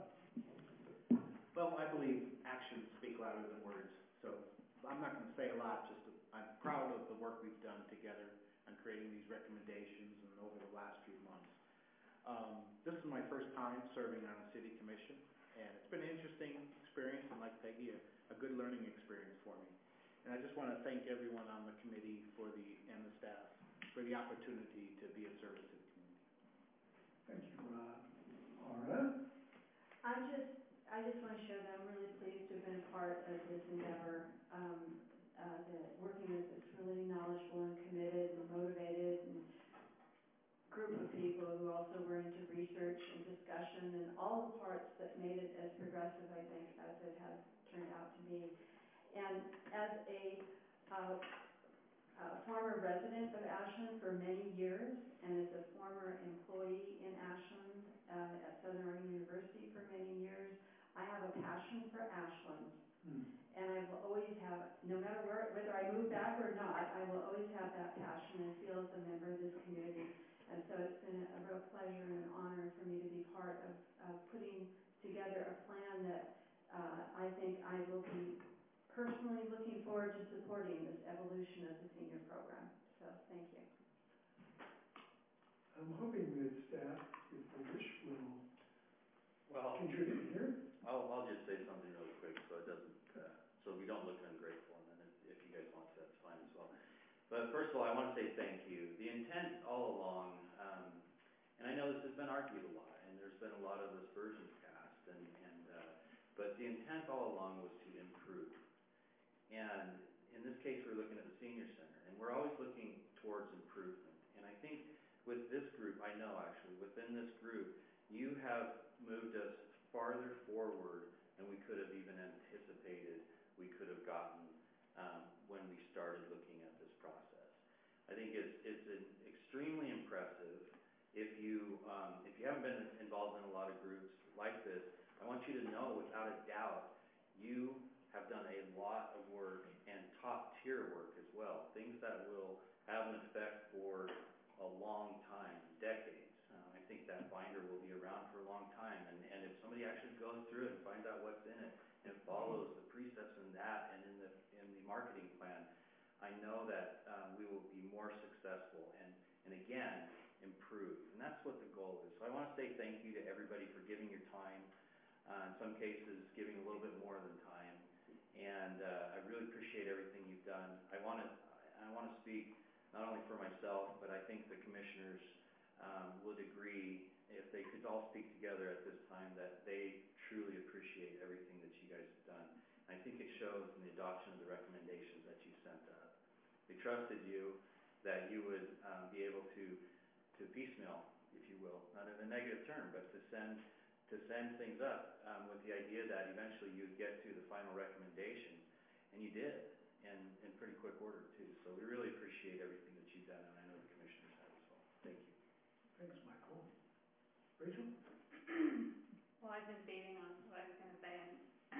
Well, I believe actions speak louder than words, so I'm not going to say a lot, I'm proud of the work we've done together on creating these recommendations and over the last few months. This is my first time serving on a city commission, and it's been an interesting experience, and like Peggy, a good learning experience for me. And I just want to thank everyone on the committee and the staff for the opportunity to be of service to the community. Thank you, Rod. Aura? I just want to share that I'm really pleased to have been a part of this endeavor, working with this really knowledgeable and committed and motivated and group of people who also were into research and discussion and all the parts that made it as progressive, I think, as it has turned out to be. And as a former resident of Ashland for many years, and as a former employee in Ashland at Southern Oregon University for many years, I have a passion for Ashland. And I will always have, no matter whether I move back or not, I will always have that passion and feel as a member of this community. And so it's been a real pleasure and an honor for me to be part of putting together a plan that I think I will be personally looking forward to supporting this evolution of the senior program. So thank you. I'm hoping that staff, if they wish, will contribute here. I'll just say something really quick so it doesn't, so we don't look ungrateful, and then if you guys want to, that's fine as well. But first of all, I want to say thank you. The intent all along, and I know this has been argued a lot, and there's been a lot of aspersions cast, but the intent all along was to improve. And in this case, we're looking at the Senior Center, and we're always looking towards improvement. And I think with this group, I know actually, within this group, you have have moved us farther forward than we could have even anticipated we could have gotten when we started looking at this process. I think it's extremely impressive. If you haven't been involved in a lot of groups like this, I want you to know without a doubt you have done a lot of work and top tier work as well. Things that will have an effect for a long time, decades. I think that binder will be around for a long time, and if somebody actually goes through it and finds out what's in it and follows the precepts in that and in the marketing plan, I know that we will be more successful and again improve, and that's what the goal is. So I want to say thank you to everybody for giving your time, in some cases giving a little bit more than time, and I really appreciate everything you've done. I want to speak not only for myself, but I think the commissioners would agree, if they could all speak together at this time, that they truly appreciate everything that you guys have done. And I think it shows in the adoption of the recommendations that you sent us. They trusted you that you would be able to piecemeal, if you will, not in a negative term, but to send things up with the idea that eventually you would get to the final recommendation, and you did, in pretty quick order too. So we really appreciate everything that you've done, and I know the commissioners have as well. Thank you. Thanks, Michael. Rachel? Well, I've been saving on what I was going to say, and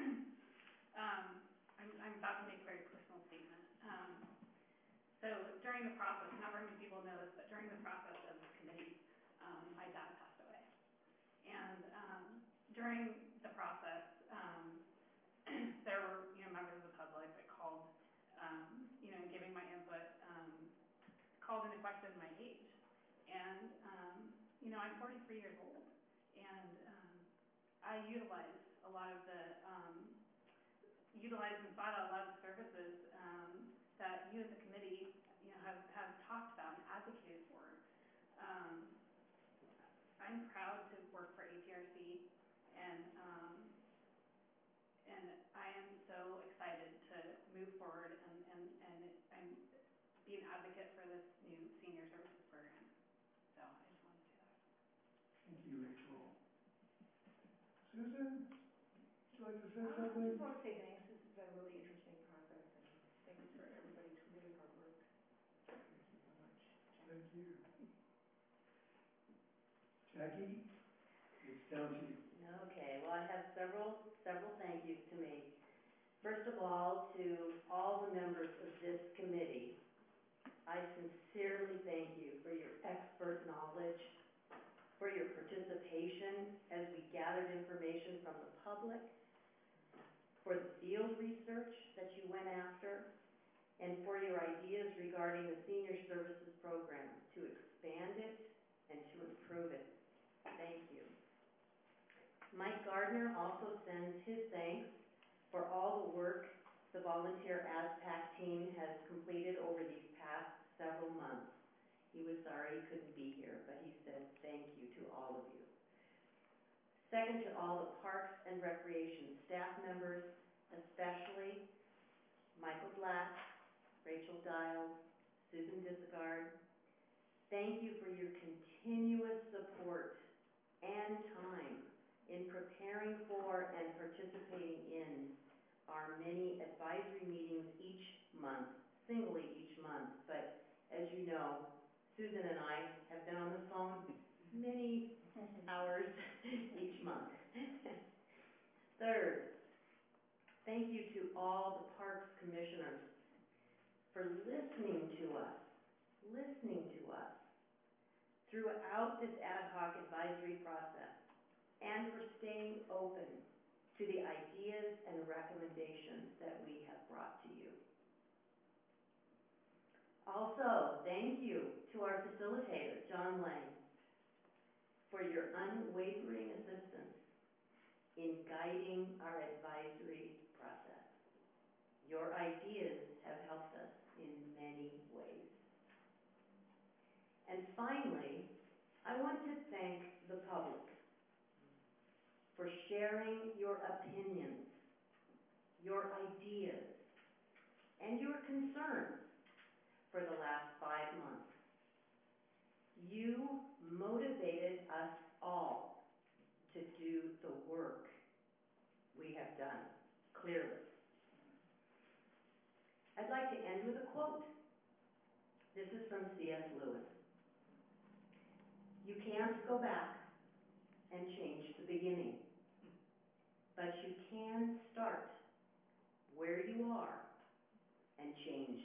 I'm about to make a very personal statement. So during the process, not very many people know this, but during the process of this committee, my dad passed away. And during the process, there were members of the public that called, giving my input, called into question my age. And I'm 43 years old, and I utilized a lot of utilized and sought out a lot of the services that you and the committee, have talked about and advocated for. I'm proud to work for ATRC, and I am so excited to move forward and be an advocate for this new senior services program. So I just wanted to say that. Thank you, Rachel. Susan, would you like to say I something? just want to say thanks. This has been a really interesting process, and thanks for everybody's really hard work. Thank you so much. Thank you. Jackie, it's down to you. Okay, well, I have several thank yous to make. First of all, to all the members of this committee, I sincerely thank you for your expert knowledge, for your participation as we gathered information from the public, for the field research that you went after, and for your ideas regarding the Senior Services Program to expand it and to improve it. Thank you. Mike Gardner also sends his thanks for all the work the volunteer ASPAC team has completed over these past several months. He was sorry he couldn't be here, but he said thank you to all of you. Second, to all the Parks and Recreation staff members, especially Michael Black, Rachel Dial, Susan Discard. Thank you for your continuous support and time in preparing for and participating in our many advisory meetings each month, singly each month. But as you know, Susan and I have been on the phone many hours each month. Third, thank you to all the Parks Commissioners for listening to us throughout this ad hoc advisory process, and for staying open to the ideas and recommendations that we have brought to you. Also, thank you to our facilitator, John Lang, for your unwavering assistance in guiding our advisory process. Your ideas have helped us in many ways. And finally, I want to thank the public for sharing your opinions, your ideas, and your concerns for the last 5 months. You motivated us all we have done, clearly. I'd like to end with a quote. This is from C.S. Lewis. You can't go back and change the beginning, but you can start where you are and change